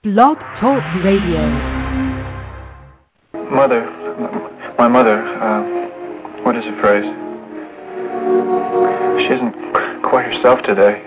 Blog Talk Radio. My mother, what is the phrase? She isn't quite herself today.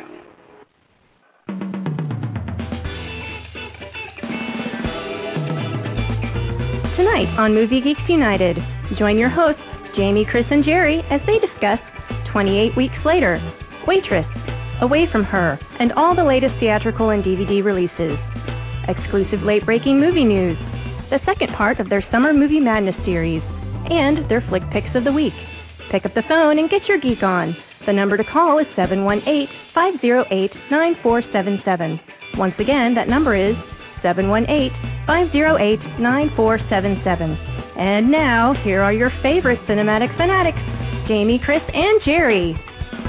Tonight on Movie Geeks United, join your hosts, Jamie, Chris, and Jerry, as they discuss 28 Weeks Later, Waitress, Away From Her, and all the latest theatrical and DVD releases. Exclusive late-breaking movie news, the second part of their Summer Movie Madness series, and their flick picks of the week. Pick up the phone and get your geek on. The number to call is 718-508-9477. Once again, that number is 718-508-9477. And now, here are your favorite cinematic fanatics, Jamie, Chris, and Jerry.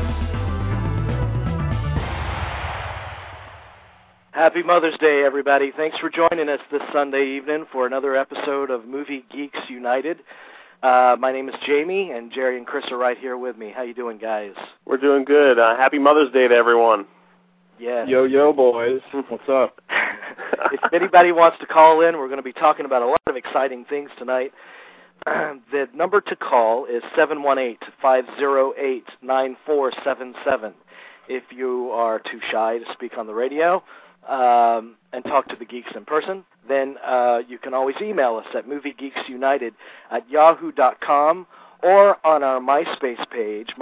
Happy Mother's Day, everybody. Thanks for joining us this Sunday evening for another episode of Movie Geeks United. My name is Jamie, and Jerry and Chris are right here with me. How you doing, guys? We're doing good. Happy Mother's Day to everyone. Yeah. Yo, boys. What's up? If anybody wants to call in, we're going to be talking about a lot of exciting things tonight. The number to call is 718-508-9477. If you are too shy to speak on the radio and talk to the geeks in person, then you can always email us at moviegeeksunited@yahoo.com or on our MySpace page,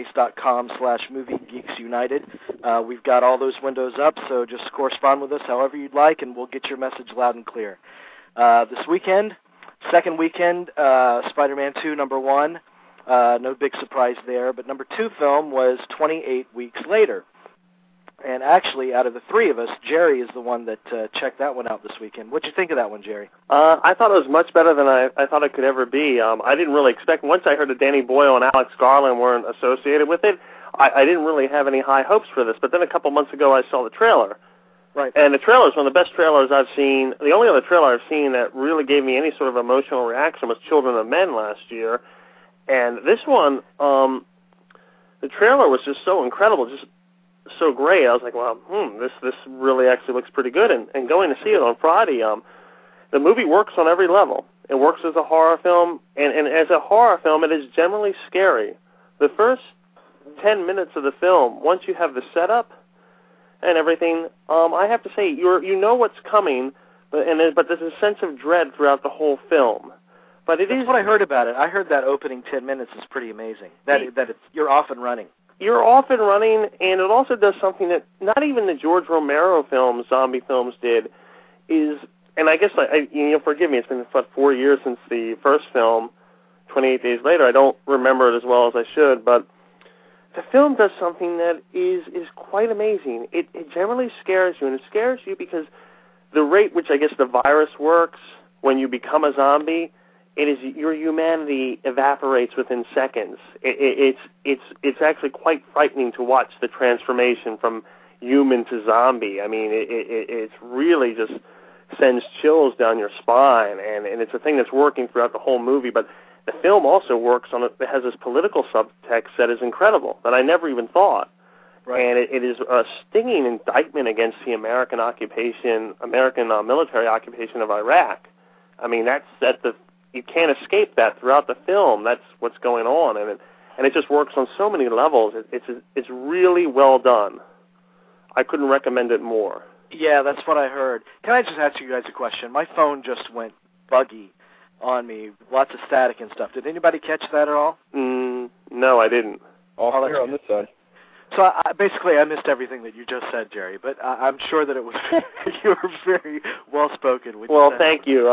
myspace.com/moviegeeksunited. We've got all those windows up, so just correspond with us however you'd like, and we'll get your message loud and clear. This weekend, second weekend, Spider-Man 2, number 1. No big surprise there, but number 2 film was 28 Weeks Later. And actually, out of the three of us, Jerry is the one that checked that one out this weekend. What'd you think of that one, Jerry? I thought it was much better than I thought it could ever be. I didn't really expect, once I heard that Danny Boyle and Alex Garland weren't associated with it, I didn't really have any high hopes for this. But then a couple months ago, I saw the trailer. Right. And the trailer is one of the best trailers I've seen. The only other trailer I've seen that really gave me any sort of emotional reaction was Children of Men last year. And this one, the trailer was just so incredible, just so great. I was like, well, this really actually looks pretty good. And going to see it on Friday, the movie works on every level. It works as a horror film, and as a horror film, it is generally scary. The first 10 minutes of the film, once you have the setup and everything, I have to say, you know what's coming, but there's a sense of dread throughout the whole film. But That's what I heard about it. I heard that opening 10 minutes is pretty amazing. You're off and running. You're off and running, and it also does something that not even the George Romero films, zombie films, did. And I guess forgive me. It's been 4 years since the first film, 28 Days Later. I don't remember it as well as I should, but the film does something that is quite amazing. It generally scares you, and it scares you because the rate which I guess the virus works when you become a zombie, your humanity evaporates within seconds. It's actually quite frightening to watch the transformation from human to zombie. I mean, it's really just sends chills down your spine, and it's a thing that's working throughout the whole movie. But the film also works on it. It has this political subtext that is incredible that I never even thought. Right. And it is a stinging indictment against the American military occupation of Iraq. I mean, you can't escape that throughout the film. That's what's going on, and it just works on so many levels. It's really well done. I couldn't recommend it more. Yeah, that's what I heard. Can I just ask you guys a question? My phone just went buggy on me, lots of static and stuff. Did anybody catch that at all? No, I didn't. All here on this side. So I missed everything that you just said, Jerry, but I'm sure that it was you were very well spoken. Well, thank you.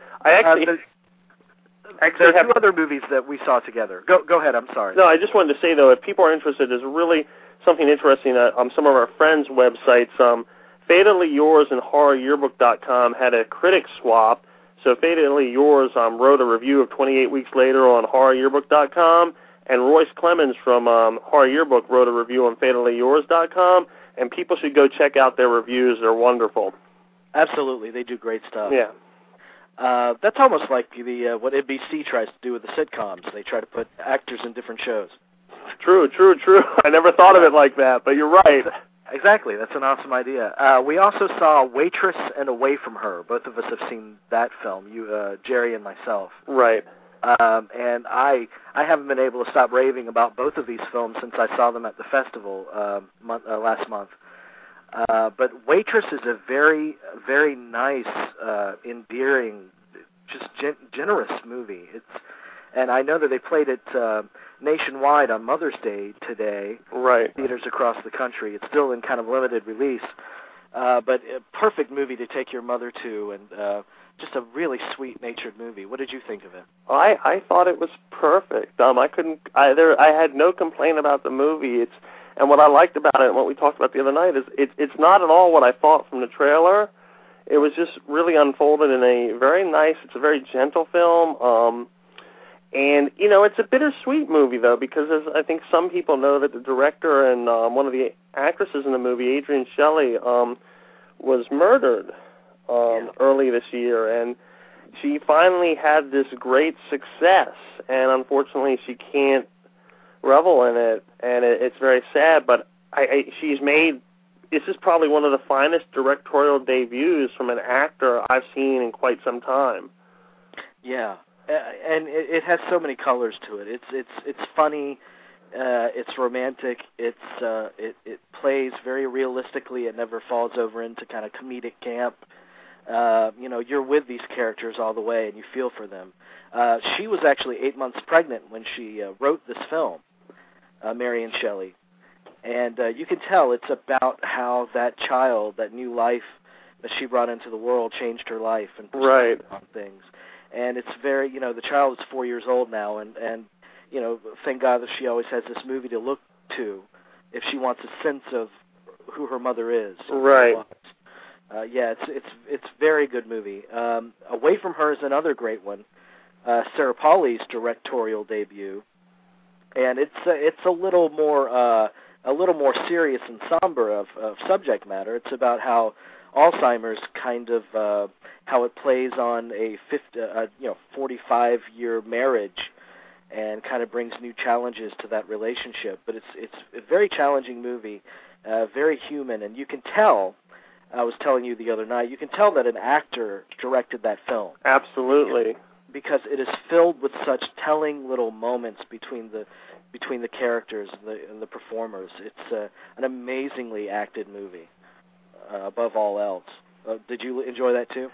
There are 2 other movies that we saw together. Go ahead, I'm sorry. No, I just wanted to say, though, if people are interested, there's really something interesting on some of our friends' websites. Fatally Yours and HorrorYearbook.com had a critic swap. So Fatally Yours wrote a review of 28 Weeks Later on HorrorYearbook.com, and Royce Clemens from Horror Yearbook wrote a review on FatallyYours.com, and people should go check out their reviews. They're wonderful. Absolutely, they do great stuff. Yeah. That's almost like what NBC tries to do with the sitcoms. They try to put actors in different shows. True. I never thought of it like that, but you're right. Exactly. That's an awesome idea. We also saw Waitress and Away from Her. Both of us have seen that film, Jerry and myself. Right. And I haven't been able to stop raving about both of these films since I saw them at the festival last month. But Waitress is a very, very nice, endearing, just generous movie. And I know that they played it nationwide on Mother's Day today. Right. Theaters across the country. It's still in kind of limited release. But a perfect movie to take your mother to, and just a really sweet-natured movie. What did you think of it? I thought it was perfect. I had no complaint about the movie. And what I liked about it, and what we talked about the other night, is it's not at all what I thought from the trailer. It was just really unfolded in a very nice, it's a very gentle film. And, it's a bittersweet movie, though, because as I think some people know that the director and one of the actresses in the movie, Adrienne Shelly, was murdered early this year. And she finally had this great success, and unfortunately she can't revel in it, and it's very sad. But she's made, this is probably one of the finest directorial debuts from an actor I've seen in quite some time. Yeah. And it has so many colors to it. It's funny, it's romantic, it plays very realistically. It never falls over into kind of comedic camp. You're with these characters all the way, and you feel for them. She was actually 8 months pregnant when she wrote this film, Marion Shelley, and you can tell it's about how that child, that new life that she brought into the world, changed her life and perspective on things. And it's very, the child is 4 years old now, and thank God that she always has this movie to look to if she wants a sense of who her mother is. Right. It's very good movie. Away from Her is another great one. Sarah Polley's directorial debut, and it's a little more serious and somber of subject matter. It's about how Alzheimer's kind of how it plays on a 45-year marriage, and kind of brings new challenges to that relationship. But it's a very challenging movie, very human, and you can tell. I was telling you the other night, you can tell that an actor directed that film. Absolutely. Because it is filled with such telling little moments between the characters and the performers. It's an amazingly acted movie. Above all else, did you enjoy that too?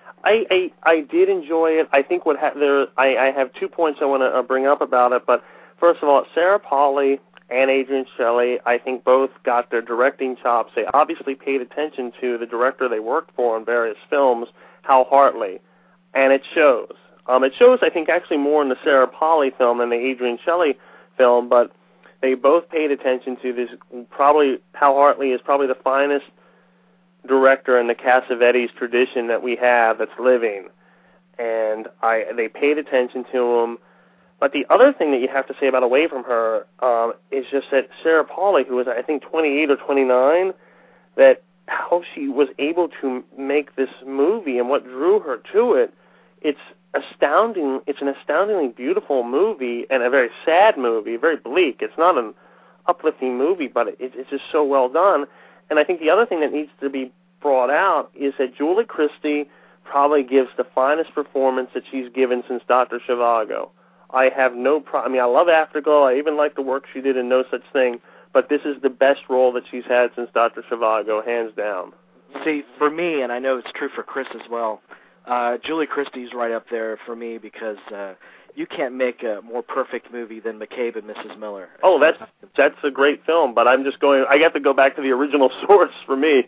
I did enjoy it. I think I have 2 points I want to bring up about it. But first of all, Sarah Polley and Adrienne Shelly, I think both got their directing chops. They obviously paid attention to the director they worked for in various films, Hal Hartley, and it shows. It shows, I think, actually more in the Sarah Polley film than the Adrienne Shelly film, but they both paid attention to this. Probably Hal Hartley is probably the finest director in the Cassavetes tradition that we have that's living, and they paid attention to him. But the other thing that you have to say about Away from Her is just that Sarah Polley, who was, I think, 28 or 29, that how she was able to make this movie and what drew her to it, it's astounding. It's an astoundingly beautiful movie and a very sad movie, very bleak. It's not an uplifting movie, but it's just so well done. And I think the other thing that needs to be brought out is that Julie Christie probably gives the finest performance that she's given since Dr. Zhivago. I have no problem. I mean, I love Afterglow. I even like the work she did in No Such Thing, but this is the best role that she's had since Dr. Zhivago, hands down. See, for me, and I know it's true for Chris as well, Julie Christie's right up there for me because you can't make a more perfect movie than McCabe and Mrs. Miller. Oh, that's a great film, but I have to go back to the original source for me.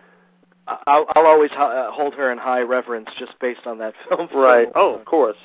I'll always hold her in high reverence just based on that film. Right. Oh, of course.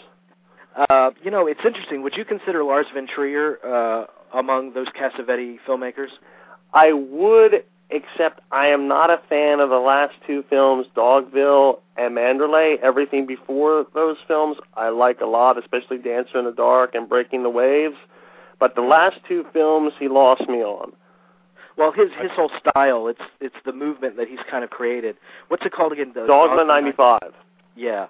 It's interesting. Would you consider Lars von Trier among those Cassavetes filmmakers? I would, except I am not a fan of the last two films, Dogville and Manderley. Everything before those films I like a lot, especially Dancer in the Dark and Breaking the Waves. But the last two films he lost me on. Well, his whole style, it's the movement that he's kind of created. What's it called again? Dogma 95. Yeah,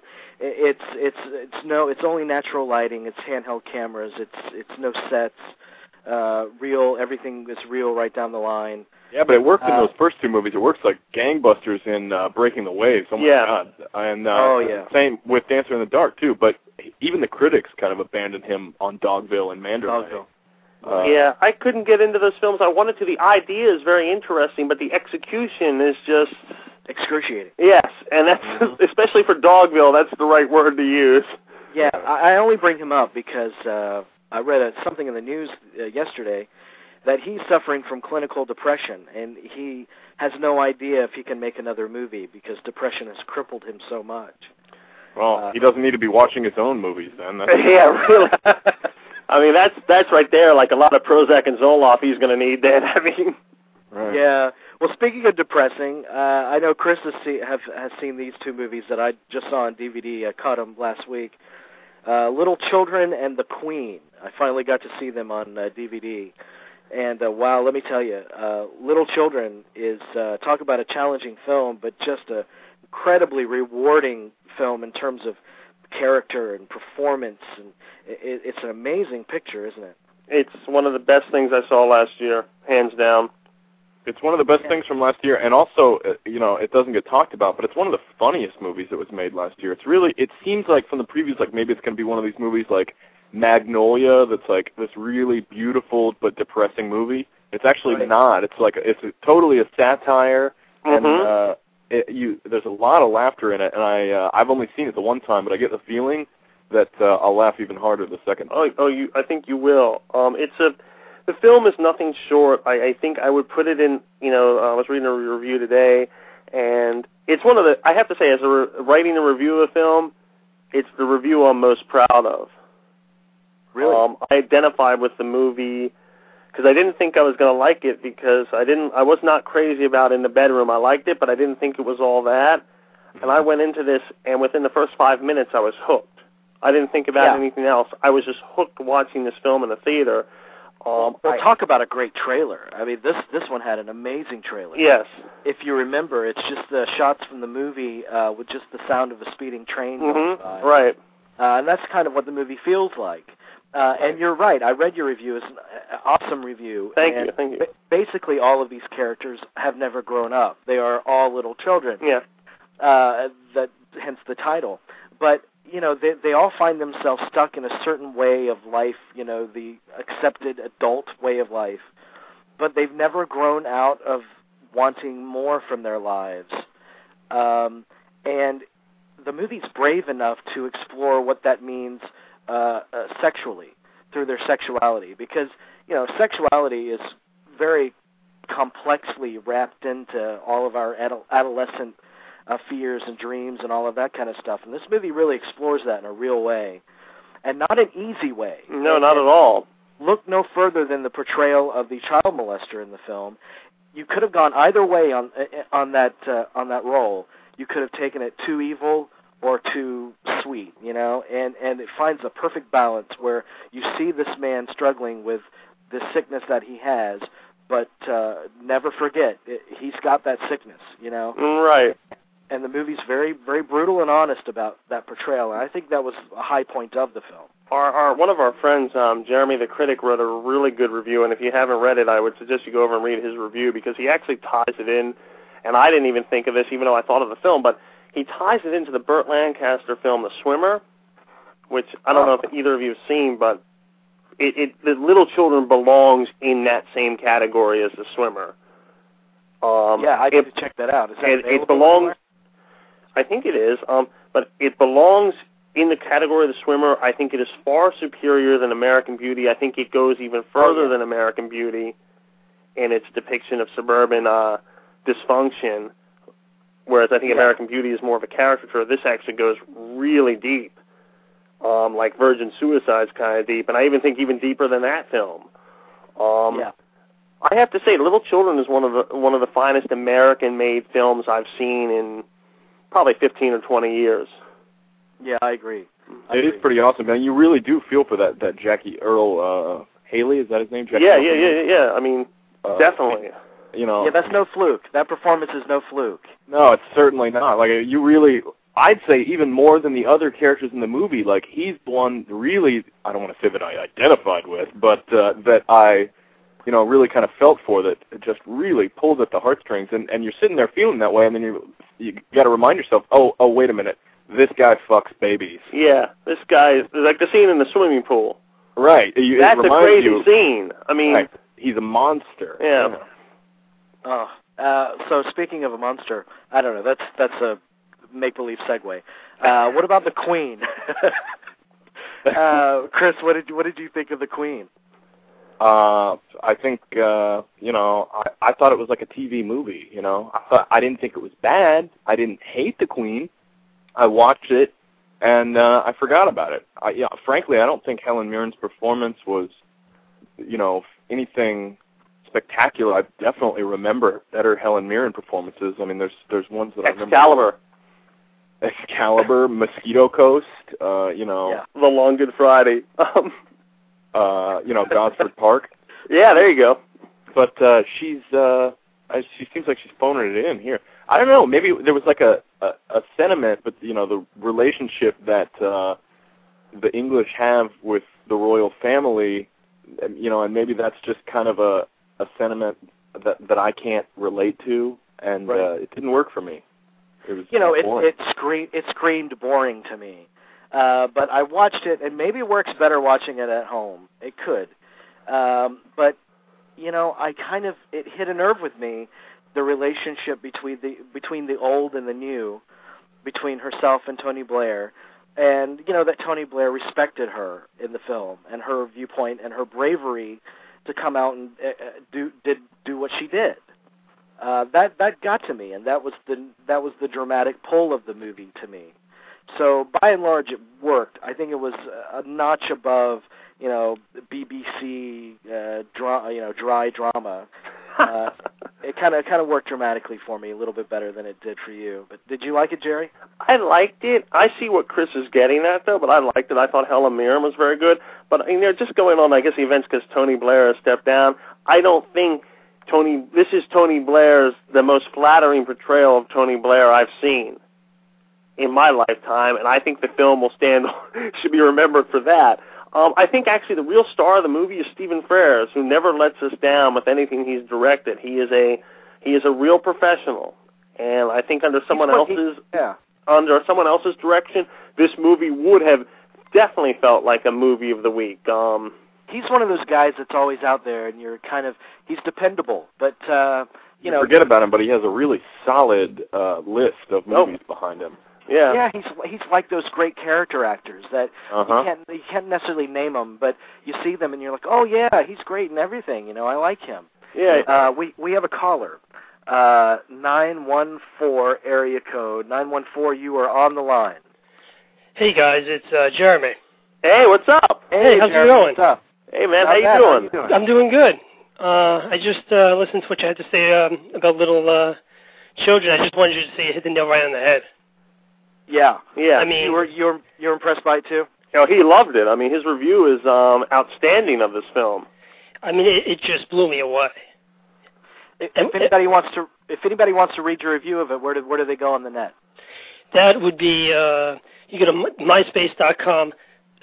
it's only natural lighting. It's handheld cameras. It's no sets. Real, everything is real right down the line. Yeah, but it worked in those first two movies. It works like gangbusters in Breaking the Waves. Oh, my God. And same with Dancer in the Dark, too. But even the critics kind of abandoned him on Dogville and Mandalay. Yeah, I couldn't get into those films. I wanted to. The idea is very interesting, but the execution is just... excruciating. Yes, and that's especially for Dogville, that's the right word to use. Yeah, I only bring him up because I read something in the news yesterday that he's suffering from clinical depression, and he has no idea if he can make another movie because depression has crippled him so much. Well, he doesn't need to be watching his own movies then. Yeah, really. I mean, that's right there, like a lot of Prozac and Zoloft he's going to need then. I mean... Right. Yeah. Well, speaking of depressing, I know Chris has seen these two movies that I just saw on DVD. I caught them last week. Little Children and The Queen. I finally got to see them on DVD. And, wow, let me tell you, Little Children is, talk about a challenging film, but just a incredibly rewarding film in terms of character and performance. And it's an amazing picture, isn't it? It's one of the best things I saw last year, hands down. It's one of the best things from last year, and also, it doesn't get talked about, but it's one of the funniest movies that was made last year. It seems like from the previews, like maybe it's going to be one of these movies like Magnolia, that's like this really beautiful but depressing movie. It's actually not. It's totally a satire, and there's a lot of laughter in it, and I've only seen it the one time, but I get the feeling that I'll laugh even harder the second time. I think you will. The film is nothing short. I think I would put it in, I was reading a review today, and it's one of the, I have to say, as writing a review of a film, it's the review I'm most proud of. Really? I identified with the movie because I didn't think I was going to like it because I was not crazy about In the Bedroom. I liked it, but I didn't think it was all that. And I went into this, and within the first 5 minutes, I was hooked. I didn't think about anything else. I was just hooked watching this film in the theater. Talk about a great trailer. I mean, this one had an amazing trailer. Yes. If you remember, it's just the shots from the movie with just the sound of a speeding train going by. Right. And that's kind of what the movie feels like. And you're right. I read your review. It's an awesome review. Thank you. Basically, all of these characters have never grown up. They are all little children. Yeah. Hence the title. But they all find themselves stuck in a certain way of life, the accepted adult way of life, but they've never grown out of wanting more from their lives. And the movie's brave enough to explore what that means sexually, through their sexuality, because, sexuality is very complexly wrapped into all of our adolescent fears and dreams and all of that kind of stuff. And this movie really explores that in a real way, and not an easy way. No, not at all. Look no further than the portrayal of the child molester in the film. You could have gone either way on that role. You could have taken it too evil or too sweet, and it finds a perfect balance where you see this man struggling with this sickness that he has, but never forget, he's got that sickness, Right. And the movie's very, very brutal and honest about that portrayal, and I think that was a high point of the film. One of our friends, Jeremy the Critic, wrote a really good review, and if you haven't read it, I would suggest you go over and read his review, because he actually ties it in, and I didn't even think of this, even though I thought of the film, but he ties it into the Burt Lancaster film, The Swimmer, which I don't know if either of you have seen, but the Little Children belongs in that same category as The Swimmer. I need to check that out. Is that it belongs? I think it is, but it belongs in the category of The Swimmer. I think it is far superior than American Beauty. I think it goes even further than American Beauty in its depiction of suburban dysfunction, whereas I think American Beauty is more of a caricature. This actually goes really deep, like Virgin Suicide's kind of deep, and I even think even deeper than that film. I have to say, Little Children is one of the finest American-made films I've seen in probably 15 or 20 years. Yeah, I agree. It is pretty awesome, man. You really do feel for that Jackie Earl Haley, is that his name? Jackie Yeah. I mean, definitely. Yeah, that's no fluke. That performance is no fluke. No, it's certainly not. Like, you really, I'd say even more than the other characters in the movie, like, he's the one really, I don't want to say that I identified with, but that I really kind of felt for, that it just really pulls at the heartstrings, and you're sitting there feeling that way, and then you got to remind yourself, oh, wait a minute, this guy fucks babies. Yeah, this guy is like the scene in the swimming pool. Right. That's a crazy scene. I mean, right. He's a monster. Yeah. So speaking of a monster, I don't know. That's a make-believe segue. What about the Queen? Chris, what did you think of the Queen? I think I thought it was like a TV movie. I didn't think it was bad. I didn't hate the Queen. I watched it and I forgot about it. Frankly, I don't think Helen Mirren's performance was, anything spectacular. I definitely remember better Helen Mirren performances. I mean, there's ones that I remember. Excalibur, Mosquito Coast, The Long Good Friday. Gosford Park. Yeah, there you go. But she seems like she's phoning it in here. I don't know. Maybe there was like a sentiment, but the relationship that the English have with the royal family, and maybe that's just kind of a sentiment that I can't relate to, and it didn't work for me. It was it screamed boring to me. But I watched it, and maybe it works better watching it at home. It could. But it hit a nerve with me, the relationship between the old and the new, between herself and Tony Blair, and that Tony Blair respected her in the film and her viewpoint and her bravery to come out and do what she did. That got to me, and that was the dramatic pull of the movie to me. So by and large, it worked. I think it was a notch above, BBC dry drama. It kind of worked dramatically for me a little bit better than it did for you. But did you like it, Jerry? I liked it. I see what Chris is getting at, though, but I liked it. I thought Helen Mirren was very good. But just going on, I guess, events because Tony Blair has stepped down, I don't think this is Tony Blair's, the most flattering portrayal of Tony Blair I've seen in my lifetime, and I think the film should be remembered for that. I think actually the real star of the movie is Stephen Frears, who never lets us down with anything he's directed. He is a real professional, and I think under someone else's direction, this movie would have definitely felt like a movie of the week. He's one of those guys that's always out there, and he's dependable, but you forget about him, but he has a really solid list of movies behind him. Yeah, he's like those great character actors that you can't necessarily name them, but you see them and you're like, oh yeah, he's great and everything. I like him. Yeah. We have a caller, 914 area code 914. You are on the line. Hey guys, it's Jeremy. Hey, what's up? Hey, how's it going? What's up? Hey man, how you doing? I'm doing good. I just listened to what you had to say about little children. I just wanted you to say you hit the nail right on the head. Yeah. I mean, you're impressed by it too? He loved it. I mean, his review is outstanding of this film. I mean, it just blew me away. If anybody wants to read your review of it, where do they go on the net? That would be you go to myspace.com/Jeremy826.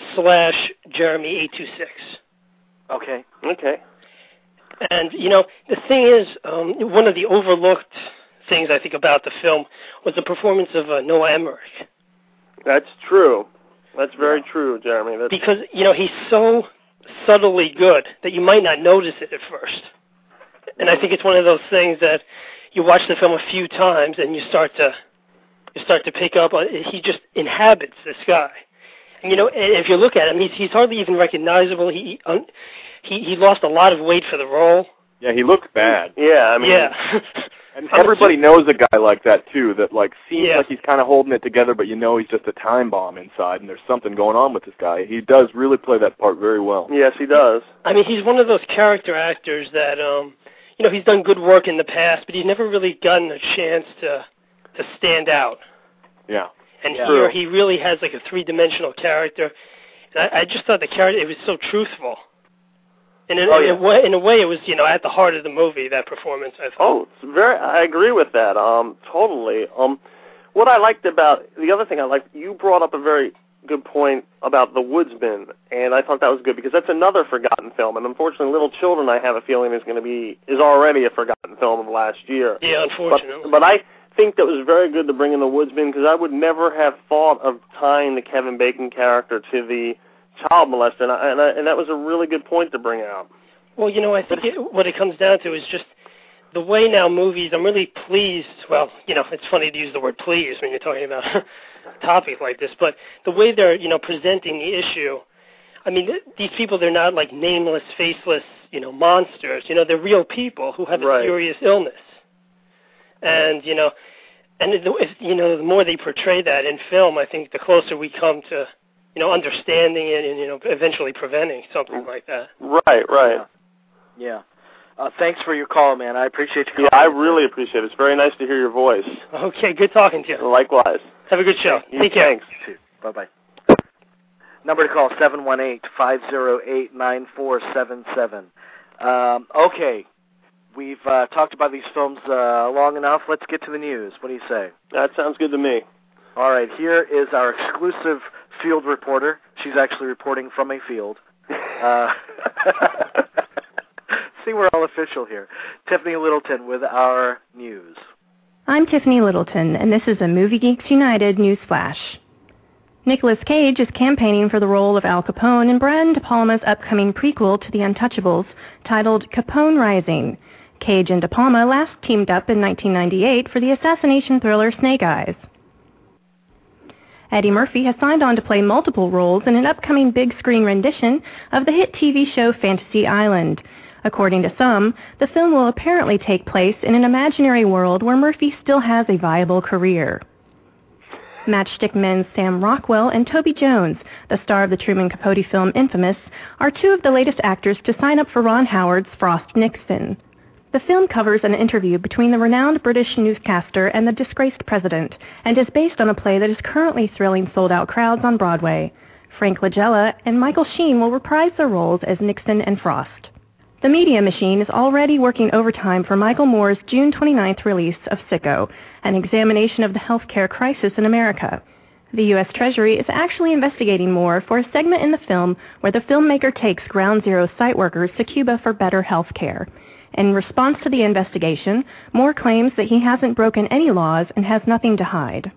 Okay. And the thing is, one of the overlooked things I think about the film was the performance of Noah Emmerich. That's true. That's very true, Jeremy. Because, he's so subtly good that you might not notice it at first. And I think it's one of those things that you watch the film a few times and you start to pick up on. He just inhabits this guy. And, if you look at him, he's hardly even recognizable. He lost a lot of weight for the role. Yeah, he looks bad. Yeah, I mean... Yeah. And everybody knows a guy like that, too, that, seems like he's kind of holding it together, but he's just a time bomb inside, and there's something going on with this guy. He does really play that part very well. Yes, he does. I mean, he's one of those character actors that, he's done good work in the past, but he's never really gotten a chance to stand out. Yeah. And here he really has, a three-dimensional character. And I just thought the character, it was so truthful. And in a way, it was, at the heart of the movie, that performance, I thought. I agree with that, totally. What I liked the other thing I liked, you brought up a very good point about The Woodsman, and I thought that was good because that's another forgotten film, and unfortunately Little Children, I have a feeling, is already a forgotten film of last year. Yeah, unfortunately. But I think that was very good to bring in The Woodsman because I would never have thought of tying the Kevin Bacon character to the child molester, and that was a really good point to bring out. Well, I think what it comes down to is just the way now movies, I'm really pleased, well, it's funny to use the word pleased when you're talking about a topic like this, but the way they're, presenting the issue, I mean, these people, they're not like nameless, faceless, monsters. They're real people who have a serious illness. And, the more they portray that in film, I think the closer we come to, understanding it and, eventually preventing something like that. Right. Yeah. Thanks for your call, man. I appreciate your call. Yeah, I really appreciate it. It's very nice to hear your voice. Okay, good talking to you. Likewise. Have a good show. Take care. Thanks. You too. Bye-bye. Number to call, 718-508-9477. Okay. We've talked about these films long enough. Let's get to the news. What do you say? That sounds good to me. All right. Here is our exclusive field reporter. She's actually reporting from a field. See, we're all official here. Tiffany Littleton with our news. I'm Tiffany Littleton, and this is a Movie Geeks United news flash. Nicolas Cage is campaigning for the role of Al Capone in Brian De Palma's upcoming prequel to The Untouchables, titled Capone Rising. Cage and De Palma last teamed up in 1998 for the assassination thriller Snake Eyes. Eddie Murphy has signed on to play multiple roles in an upcoming big-screen rendition of the hit TV show Fantasy Island. According to some, the film will apparently take place in an imaginary world where Murphy still has a viable career. Matchstick Men's Sam Rockwell and Toby Jones, the star of the Truman Capote film Infamous, are two of the latest actors to sign up for Ron Howard's Frost Nixon. The film covers an interview between the renowned British newscaster and the disgraced president, and is based on a play that is currently thrilling sold-out crowds on Broadway. Frank Langella and Michael Sheen will reprise their roles as Nixon and Frost. The Media Machine is already working overtime for Michael Moore's June 29th release of Sicko, an examination of the healthcare crisis in America. The U.S. Treasury is actually investigating Moore for a segment in the film where the filmmaker takes Ground Zero site workers to Cuba for better health care. In response to the investigation, Moore claims that he hasn't broken any laws and has nothing to hide.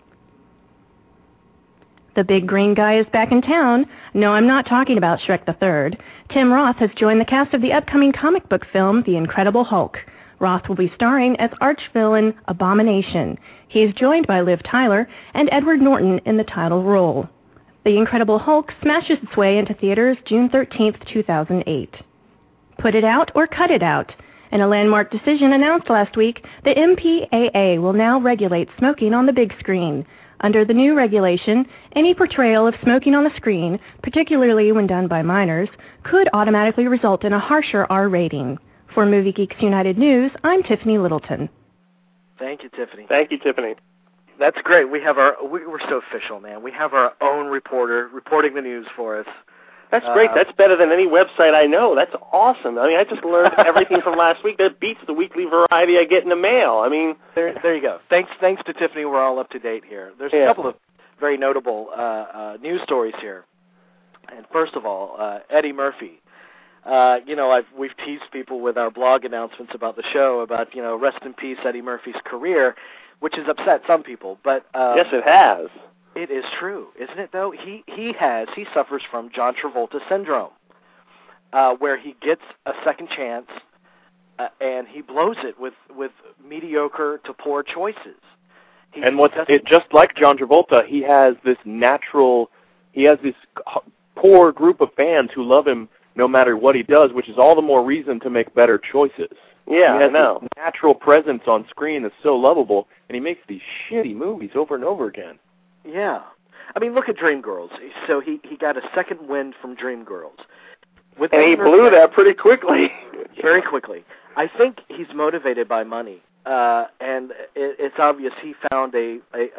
The big green guy is back in town. No, I'm not talking about Shrek the Third. Tim Roth has joined the cast of the upcoming comic book film, The Incredible Hulk. Roth will be starring as arch-villain Abomination. He is joined by Liv Tyler and Edward Norton in the title role. The Incredible Hulk smashes its way into theaters June 13th, 2008. Put it out or cut it out. In a landmark decision announced last week, the MPAA will now regulate smoking on the big screen. Under the new regulation, any portrayal of smoking on the screen, particularly when done by minors, could automatically result in a harsher R rating. For Movie Geeks United News, I'm Tiffany Littleton. Thank you, Tiffany. Thank you, Tiffany. That's great. We're so official, man. We have our own reporter reporting the news for us. That's great. That's better than any website I know. That's awesome. I mean, I just learned everything from last week. That beats the weekly variety I get in the mail. I mean, there you go. Thanks to Tiffany. We're all up to date here. There's a couple of very notable news stories here. And first of all, Eddie Murphy. We've teased people with our blog announcements about the show about rest in peace Eddie Murphy's career, which has upset some people. But yes, it has. It is true, isn't it, though? He suffers from John Travolta syndrome, where he gets a second chance, and he blows it with mediocre to poor choices. Just like John Travolta, he has this poor group of fans who love him no matter what he does, which is all the more reason to make better choices. Yeah, he has I know. This natural presence on screen that's so lovable, and he makes these shitty movies over and over again. Yeah. I mean, look at Dreamgirls. So he got a second wind from Dreamgirls. And he blew that pretty quickly. Very quickly. I think he's motivated by money. And it's obvious he found a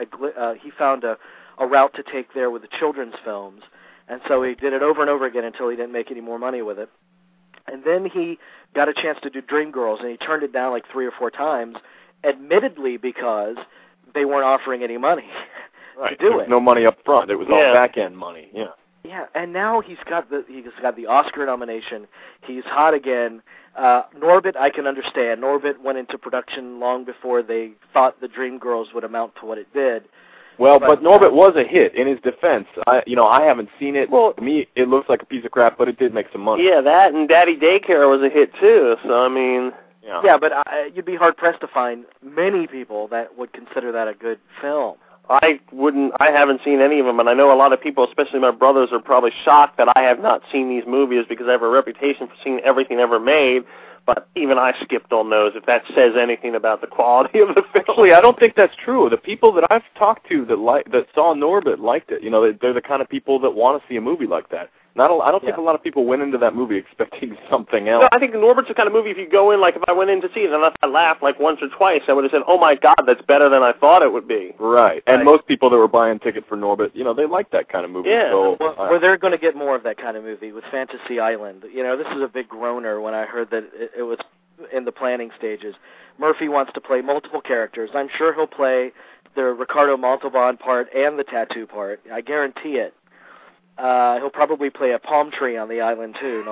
route to take there with the children's films. And so he did it over and over again until he didn't make any more money with it. And then he got a chance to do Dreamgirls, and he turned it down like 3 or 4 times, admittedly because they weren't offering any money. Right. to do There was it. no money up front. It was all back-end money. Yeah. Yeah, and now he's got the Oscar nomination. He's hot again. Norbit, I can understand. Norbit went into production long before they thought the Dreamgirls would amount to what it did. Well, but Norbit was a hit. In his defense, I haven't seen it. Well, to me, it looks like a piece of crap, but it did make some money. Yeah, that and Daddy Daycare was a hit too. So I mean, yeah, but you'd be hard pressed to find many people that would consider that a good film. I haven't seen any of them, and I know a lot of people, especially my brothers, are probably shocked that I have not seen these movies because I have a reputation for seeing everything ever made. But even I skipped on those, if that says anything about the quality of the film. Actually, I don't think that's true. The people that I've talked to that saw Norbit liked it. They're the kind of people that want to see a movie like that. I don't think a lot of people went into that movie expecting something else. No, I think Norbit's the kind of movie if you go in, like if I went in to see it and if I laughed like once or twice, I would have said, oh my God, that's better than I thought it would be. Right. And most people that were buying tickets for Norbit, they like that kind of movie. Yeah. So, well, they're going to get more of that kind of movie with Fantasy Island. This is a big groaner when I heard that it was in the planning stages. Murphy wants to play multiple characters. I'm sure he'll play the Ricardo Montalban part and the tattoo part. I guarantee it. He'll probably play a palm tree on the island, too.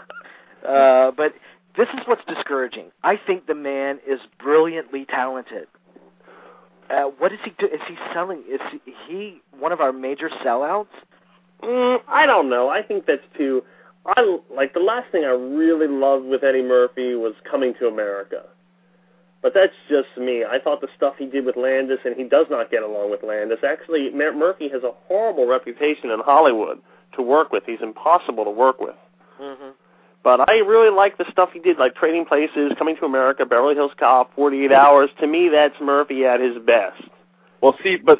But this is what's discouraging. I think the man is brilliantly talented. What is he do? Is he selling? Is he one of our major sellouts? I don't know. I think that's too... the last thing I really loved with Eddie Murphy was Coming to America. But that's just me. I thought the stuff he did with Landis, and he does not get along with Landis. Actually, Murphy has a horrible reputation in Hollywood to work with. He's impossible to work with. Mm-hmm. But I really like the stuff he did, like Trading Places, Coming to America, Beverly Hills Cop, 48 Hours. To me, that's Murphy at his best. Well, see, but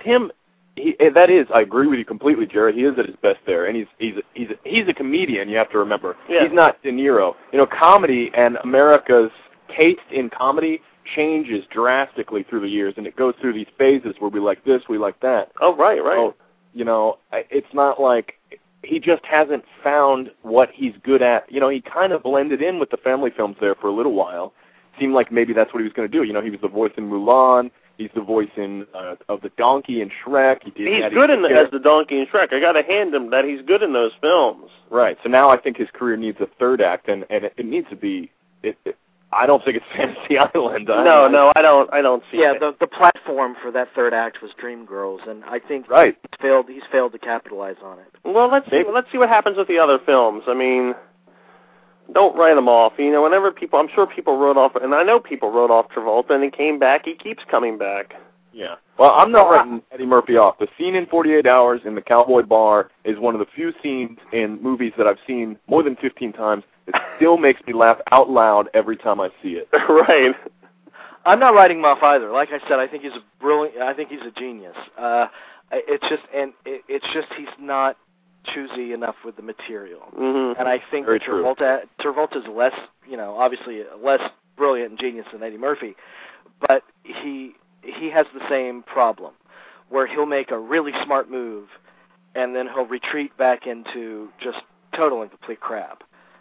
that is, I agree with you completely, Jared. He is at his best there, and he's a comedian. You have to remember, he's not De Niro. Comedy and America's taste in comedy changes drastically through the years, and it goes through these phases where we like this, we like that. Oh, right. So, it's not like he just hasn't found what he's good at. He kind of blended in with the family films there for a little while. Seemed like maybe that's what he was going to do. He was the voice in Mulan. He's the voice of the donkey in Shrek. He's good as the donkey in Shrek. I got to hand him that he's good in those films. Right. So now I think his career needs a third act, and it needs to be. I don't think it's Fantasy Island. No, I don't see it. Yeah, the platform for that third act was Dreamgirls, and I think he's failed to capitalize on it. Well, let's see what happens with the other films. I mean, don't write them off. Whenever I'm sure people wrote off, and I know people wrote off Travolta, and he came back. He keeps coming back. Yeah. Well, I'm not writing Eddie Murphy off. The scene in 48 Hours in the Cowboy Bar is one of the few scenes in movies that I've seen more than 15 times. It still makes me laugh out loud every time I see it. Right. I'm not writing him off either. Like I said, I think he's a genius. It's just he's not choosy enough with the material. Mm-hmm. And I think that Travolta's less, obviously less brilliant and genius than Eddie Murphy, but he has the same problem, where he'll make a really smart move, and then he'll retreat back into just total and complete crap.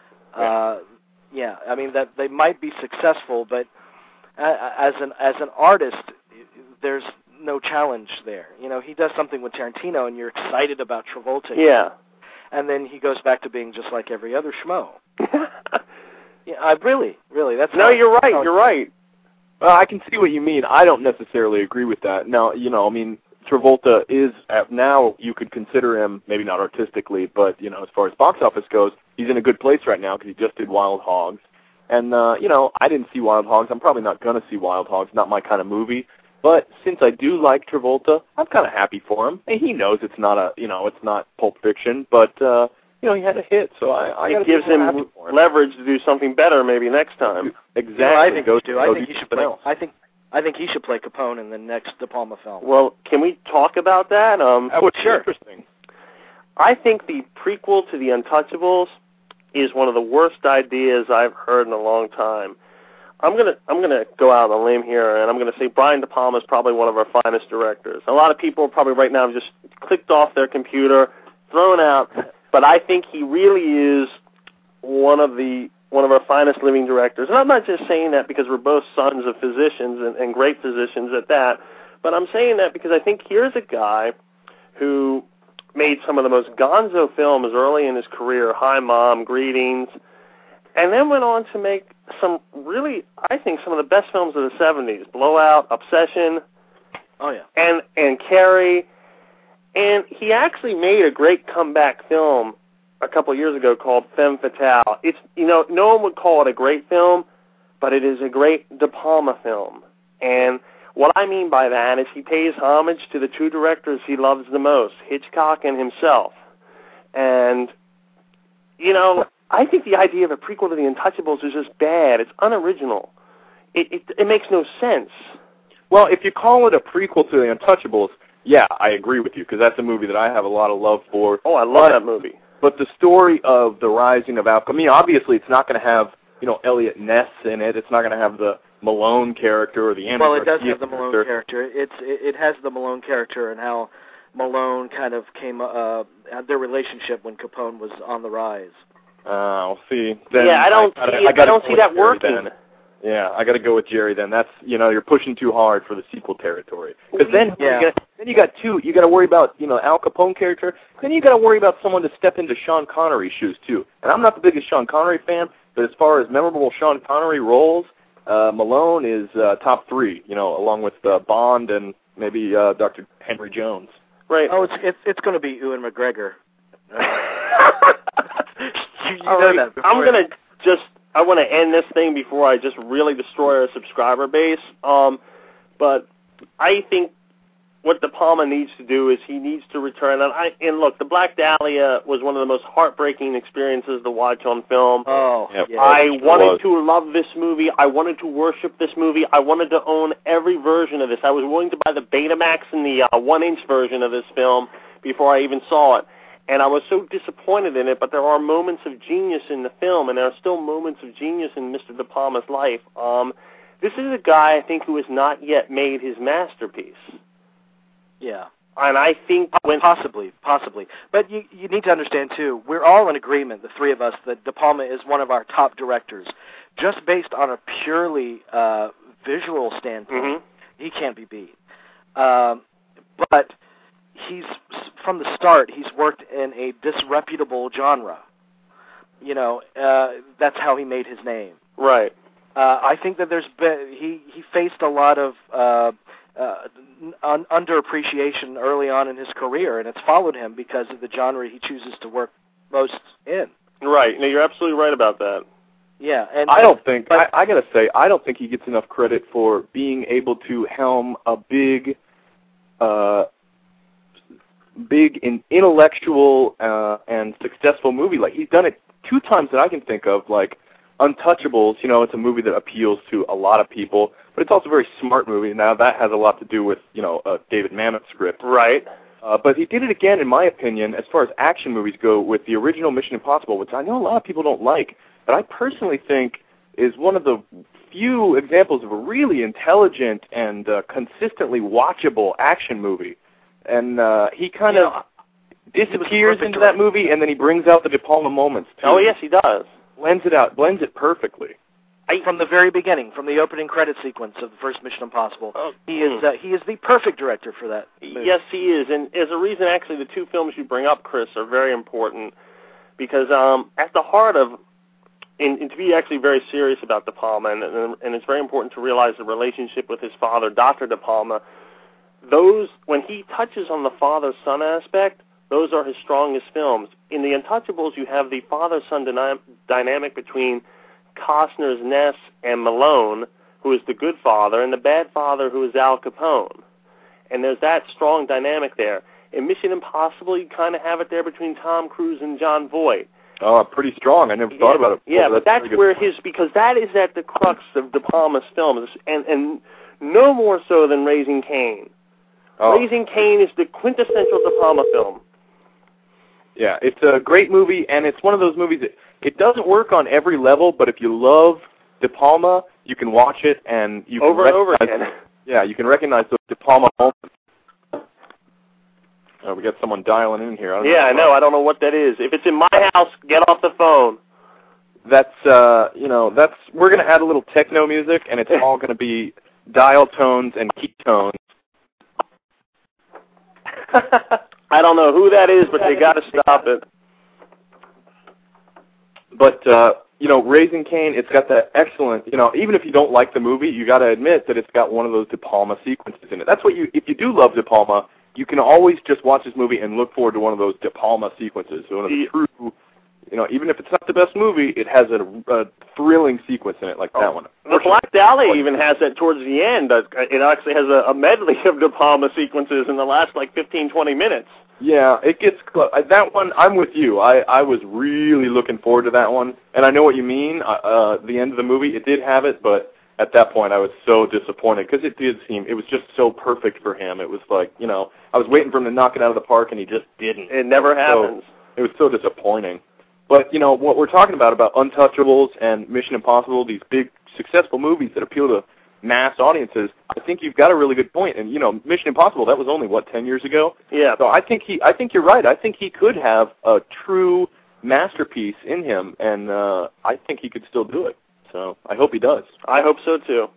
I mean that they might be successful, but as an artist, there's no challenge there. He does something with Tarantino, and you're excited about Travolta. Yeah. And then he goes back to being just like every other schmo. Yeah, really. That's you're right. You're right. Well, I can see what you mean. I don't necessarily agree with that. Now, I mean, Travolta is, now you could consider him, maybe not artistically, but, as far as box office goes, he's in a good place right now because he just did Wild Hogs. And, I didn't see Wild Hogs. I'm probably not going to see Wild Hogs, not my kind of movie. But since I do like Travolta, I'm kind of happy for him. And he knows it's not it's not Pulp Fiction, but, he had a hit, so it gives him leverage to do something better maybe next time. Exactly. I think he should play. I think he should play Capone in the next De Palma film. Well, can we talk about that? That would be interesting. I think the prequel to The Untouchables is one of the worst ideas I've heard in a long time. I'm gonna go out on a limb here, and I'm gonna say Brian De Palma is probably one of our finest directors. A lot of people probably right now have just clicked off their computer, thrown out. But I think he really is one of our finest living directors. And I'm not just saying that because we're both sons of physicians and great physicians at that, But I'm saying that because I think here's a guy who made some of the most gonzo films early in his career, Hi Mom, Greetings, and then went on to make some really, I think, some of the best films of the 70s, Blowout, Obsession, and Carrie. And he actually made a great comeback film a couple of years ago called Femme Fatale. It's, no one would call it a great film, but it is a great De Palma film. And what I mean by that is he pays homage to the two directors he loves the most, Hitchcock and himself. And, I think the idea of a prequel to The Untouchables is just bad. It's unoriginal. It makes no sense. Well, if you call it a prequel to The Untouchables, yeah, I agree with you, because that's a movie that I have a lot of love for. Oh, I love that movie. But the story of the rising of Al Capone, obviously it's not going to have, Elliot Ness in it. It's not going to have the Malone character or the Andy Well, it does Garcia have the Malone character. It has the Malone character and how Malone kind of came, their relationship when Capone was on the rise. We'll see. Then I don't see that working. Then. Yeah, I got to go with Jerry then. That's, you're pushing too hard for the sequel territory. Because then you got to worry about, Al Capone character. Then you got to worry about someone to step into Sean Connery's shoes too. And I'm not the biggest Sean Connery fan, but as far as memorable Sean Connery roles, Malone is top 3, along with Bond and maybe Dr. Henry Jones. Right. Oh, it's going to be Ewan McGregor. I want to end this thing before I just really destroy our subscriber base. But I think what De Palma needs to do is he needs to return. And look, The Black Dahlia was one of the most heartbreaking experiences to watch on film. Oh, yep. yeah. I wanted to love this movie. I wanted to worship this movie. I wanted to own every version of this. I was willing to buy the Betamax and the 1-inch version of this film before I even saw it. And I was so disappointed in it, but there are moments of genius in the film, and there are still moments of genius in Mr. De Palma's life. This is a guy, I think, who has not yet made his masterpiece. Yeah. And I think Possibly. But you need to understand, too, we're all in agreement, the three of us, that De Palma is one of our top directors. Just based on a purely visual standpoint, he can't be beat. But from the start, he's worked in a disreputable genre. That's how he made his name. Right. I think that he faced a lot of underappreciation early on in his career, and it's followed him because of the genre he chooses to work most in. Right. No, you're absolutely right about that. Yeah, and I don't think I got to say I don't think he gets enough credit for being able to helm a big and intellectual and successful movie. Like, he's done it 2 times that I can think of. Like Untouchables, it's a movie that appeals to a lot of people, but it's also a very smart movie. Now that has a lot to do with a David Mamet script. Right. But he did it again, in my opinion, as far as action movies go, with the original Mission Impossible, which I know a lot of people don't like, but I personally think is one of the few examples of a really intelligent and consistently watchable action movie. And he kind of disappears into that movie, and then he brings out the De Palma moments, too. Oh, yes, he does. Blends it perfectly. From the very beginning, from the opening credit sequence of the first Mission Impossible, he is the perfect director for that movie. Yes, he is. And as a reason, actually, the 2 films you bring up, Chris, are very important because at the heart of, and to be actually very serious about De Palma, and it's very important to realize the relationship with his father, Dr. De Palma, when he touches on the father-son aspect, those are his strongest films. In The Untouchables, you have the father-son dynamic between Costner's Ness and Malone, who is the good father, and the bad father, who is Al Capone. And there's that strong dynamic there. In Mission Impossible, you kind of have it there between Tom Cruise and Jon Voight. Oh, pretty strong. I never thought about it before. Yeah, but that's where because that is at the crux of De Palma's films, and no more so than Raising Cain. Oh. Raising Cain is the quintessential De Palma film. Yeah, it's a great movie, and it's one of those movies that it doesn't work on every level, but if you love De Palma, you can watch it, and you can over and over again. Yeah, you can recognize those De Palma moments. We got someone dialing in here. I know. I don't know what that is. If it's in my house, get off the phone. That's we're going to add a little techno music, and it's all going to be dial tones and key tones. I don't know who that is, but they got to stop it. But, Raising Cain, it's got that excellent, even if you don't like the movie, you got to admit that it's got one of those De Palma sequences in it. That's what if you do love De Palma, you can always just watch this movie and look forward to one of those De Palma sequences. So one of the true, even if it's not the best movie, it has a thrilling sequence in it like that one. The Black Dahlia even has that towards the end. It actually has a medley of De Palma sequences in the last 15, 20 minutes. Yeah, it gets close. That one, I'm with you. I was really looking forward to that one, and I know what you mean. The end of the movie, it did have it, but at that point I was so disappointed because it was just so perfect for him. It was I was waiting for him to knock it out of the park, and he just didn't. It never happens. It was so disappointing. But, what we're talking about Untouchables and Mission Impossible, these big, successful movies that appeal to mass audiences, I think you've got a really good point. And, Mission Impossible, that was only, 10 years ago? Yeah. So I think you're right. I think he could have a true masterpiece in him, and I think he could still do it. So I hope he does. I hope so, too.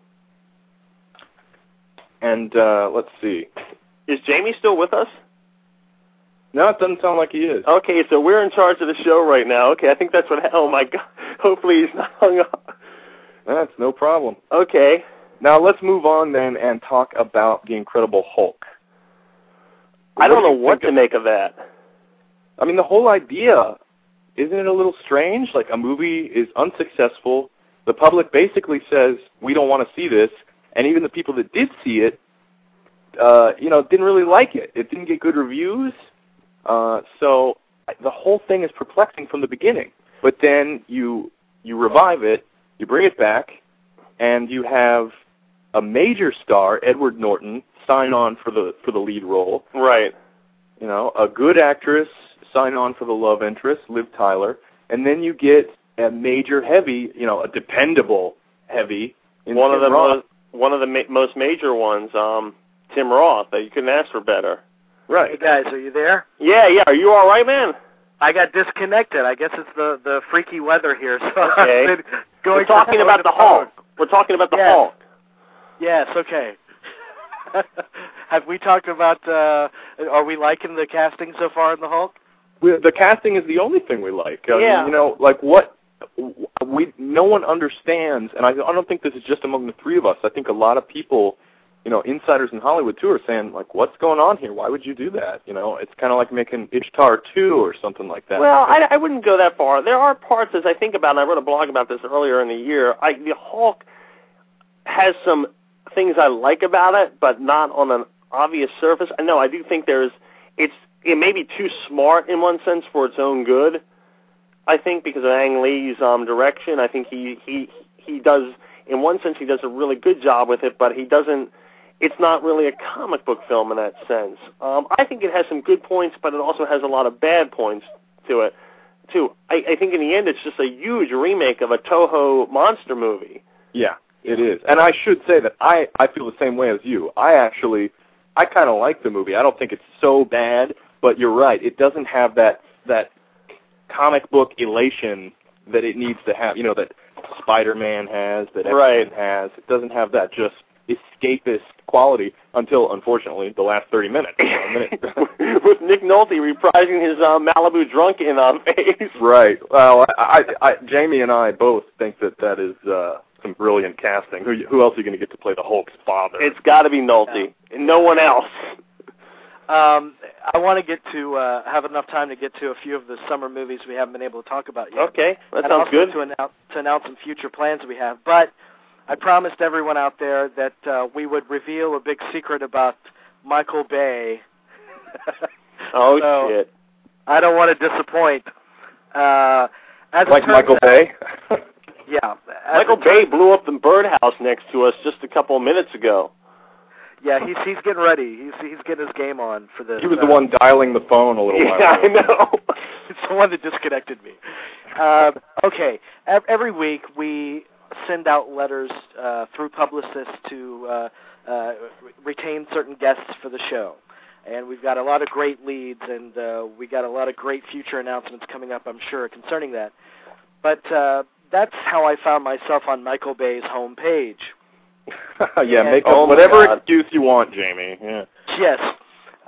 And let's see. Is Jamie still with us? No, it doesn't sound like he is. Okay, so we're in charge of the show right now. Okay, I think that's what... Oh, my God. Hopefully he's not hung up. That's no problem. Okay. Now let's move on then and talk about The Incredible Hulk. I don't know what to make of that. I mean, the whole idea, isn't it a little strange? A movie is unsuccessful. The public basically says, we don't want to see this. And even the people that did see it, didn't really like it. It didn't get good reviews. So the whole thing is perplexing from the beginning. But then you revive it, you bring it back, and you have a major star, Edward Norton, sign on for the lead role. Right. A good actress sign on for the love interest, Liv Tyler, and then you get a major heavy, a dependable heavy. One of the most major ones, Tim Roth. You couldn't ask for better. Right. Hey guys, are you there? Yeah. Are you all right, man? I got disconnected. I guess it's the freaky weather here. So okay. We're talking about the Hulk. We're talking about the Hulk. Yes. Okay. Have we talked about? Are we liking the casting so far in the Hulk? The casting is the only thing we like. Yeah. No one understands, and I don't think this is just among the three of us. I think a lot of people, insiders in Hollywood too, are saying what's going on here? Why would you do that? It's kind of like making Ishtar 2 or something like that. Well, I wouldn't go that far. There are parts, as I think about, and I wrote a blog about this earlier in the year. The Hulk has some things I like about it, but not on an obvious surface. I do think it may be too smart in one sense for its own good. I think because of Ang Lee's direction, I think he does, in one sense, he does a really good job with it, but he doesn't. It's not really a comic book film in that sense. I think it has some good points, but it also has a lot of bad points to it, too. I think in the end it's just a huge remake of a Toho monster movie. Yeah, it is. And I should say that I feel the same way as you. I kind of like the movie. I don't think it's so bad, but you're right. It doesn't have that comic book elation that it needs to have, that Spider-Man has, that X-Men has. It doesn't have that just escapist quality until, unfortunately, the last 30 minutes. With Nick Nolte reprising his Malibu Drunken face. Right. Well, Jamie and I both think that is some brilliant casting. Who else are you going to get to play the Hulk's father? It's got to be Nolte, and no one else. I want to get to have enough time to get to a few of the summer movies we haven't been able to talk about yet. Okay, that and sounds also good. To announce some future plans we have. But I promised everyone out there that we would reveal a big secret about Michael Bay. Shit. I don't want to disappoint. Like Michael Bay? Yeah. Michael Bay blew up the birdhouse next to us just a couple of minutes ago. Yeah, he's getting ready. He's getting his game on for this. He was the one dialing the phone a little while ago. Yeah, I know. It's the one that disconnected me. Okay. Every week we send out letters through publicists to retain certain guests for the show. And we've got a lot of great leads, and we got a lot of great future announcements coming up, I'm sure, concerning that. But that's how I found myself on Michael Bay's homepage. Yeah, make up whatever excuse you want, Jamie. Yeah. Yes.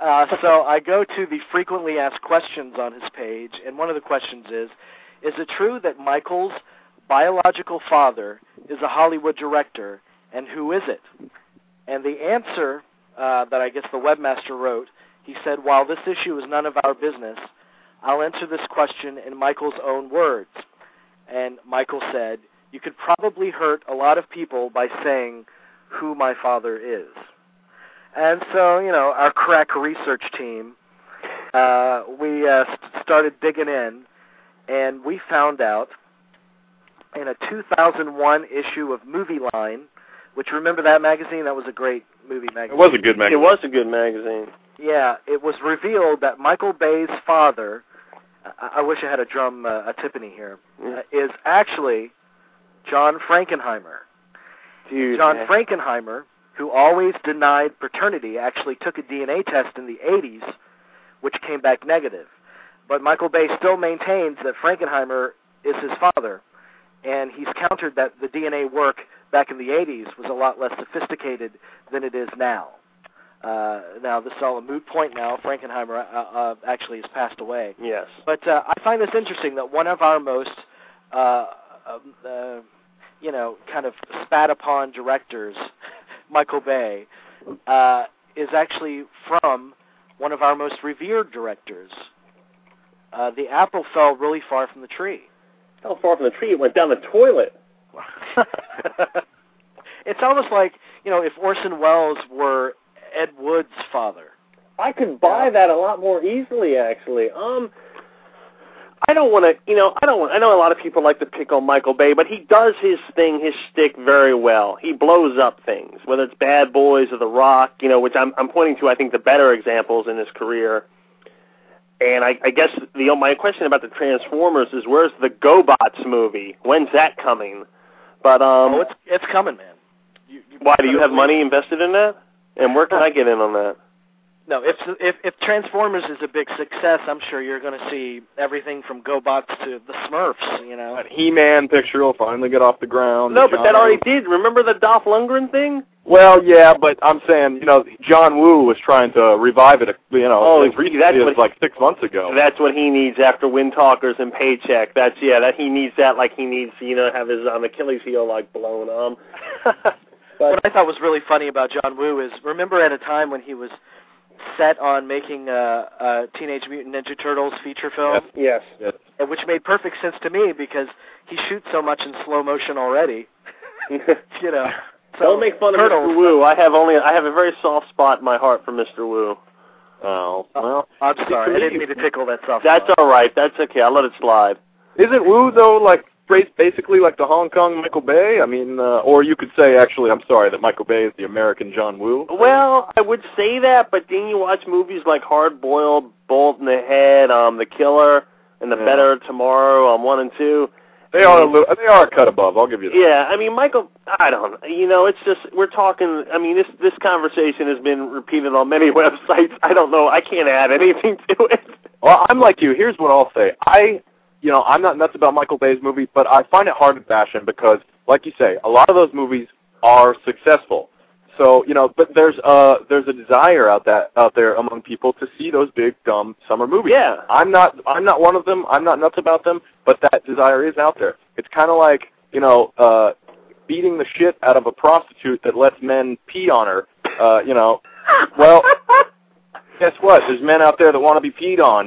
So I go to the frequently asked questions on his page, and one of the questions is it true that Michael's biological father is a Hollywood director, and who is it? And the answer that I guess the webmaster wrote, he said, while this issue is none of our business, I'll answer this question in Michael's own words. And Michael said, you could probably hurt a lot of people by saying who my father is. And so, our crack research team, we started digging in, and we found out in a 2001 issue of Movie Line, which, remember that magazine? That was a great movie magazine. It was a good magazine. It was a good magazine. Yeah, it was revealed that Michael Bay's father, I wish I had a timpani here, is actually John Frankenheimer. Dude, John Frankenheimer, who always denied paternity, actually took a DNA test in the 80s, which came back negative. But Michael Bay still maintains that Frankenheimer is his father, and he's countered that the DNA work back in the 80s was a lot less sophisticated than it is now. Now, this is all a moot point now. Frankenheimer actually has passed away. Yes. But I find this interesting that one of our most, kind of spat-upon directors, Michael Bay, is actually from one of our most revered directors. The apple fell really far from the tree. Fell far from the tree. It went down the toilet. It's almost like, if Orson Welles were Ed Wood's father. I could buy that a lot more easily, actually. I don't want to, I know a lot of people like to pick on Michael Bay, but he does his thing, his shtick very well. He blows up things, whether it's Bad Boys or The Rock, which I'm pointing to, I think, the better examples in his career. And I guess my question about the Transformers is, where's the GoBots movie? When's that coming? But it's coming, man. Why, do you have money invested in that? And where can I get in on that? No, if Transformers is a big success, I'm sure you're going to see everything from GoBots to the Smurfs, That He-Man picture will finally get off the ground. No, but that already did. Remember the Dolph Lundgren thing? Well, yeah, but I'm saying, John Woo was trying to revive it, that's like 6 months ago. That's what he needs after Wind Talkers and Paycheck. That he needs that like he needs, have his Achilles heel like blown. What I thought was really funny about John Woo is, remember at a time when he was set on making a Teenage Mutant Ninja Turtles feature film? Yes. Which made perfect sense to me because he shoots so much in slow motion already. So don't make fun of Mr. Woo. I have a very soft spot in my heart for Mr. Woo. Oh, well. I'm sorry. I didn't mean to tickle that soft spot. That's all right. That's okay. I'll let it slide. Isn't Woo, though, basically like the Hong Kong Michael Bay? I mean, or you could say, actually, I'm sorry, that Michael Bay is the American John Woo? Well, I would say that, but then you watch movies like Hard Boiled, Bullet in the Head, The Killer, and The Better Tomorrow, 1 and 2. They are a cut above, I'll give you that. Yeah, I mean, Michael, I don't know, it's just, we're talking, I mean, this conversation has been repeated on many websites. I don't know, I can't add anything to it. Well, I'm like you. Here's what I'll say. I'm not nuts about Michael Bay's movie, but I find it hard to bash him because, like you say, a lot of those movies are successful. So, but there's a desire out there among people to see those big, dumb summer movies. Yeah. I'm not one of them. I'm not nuts about them, but that desire is out there. It's kind of like, beating the shit out of a prostitute that lets men pee on her. Well, guess what? There's men out there that want to be peed on,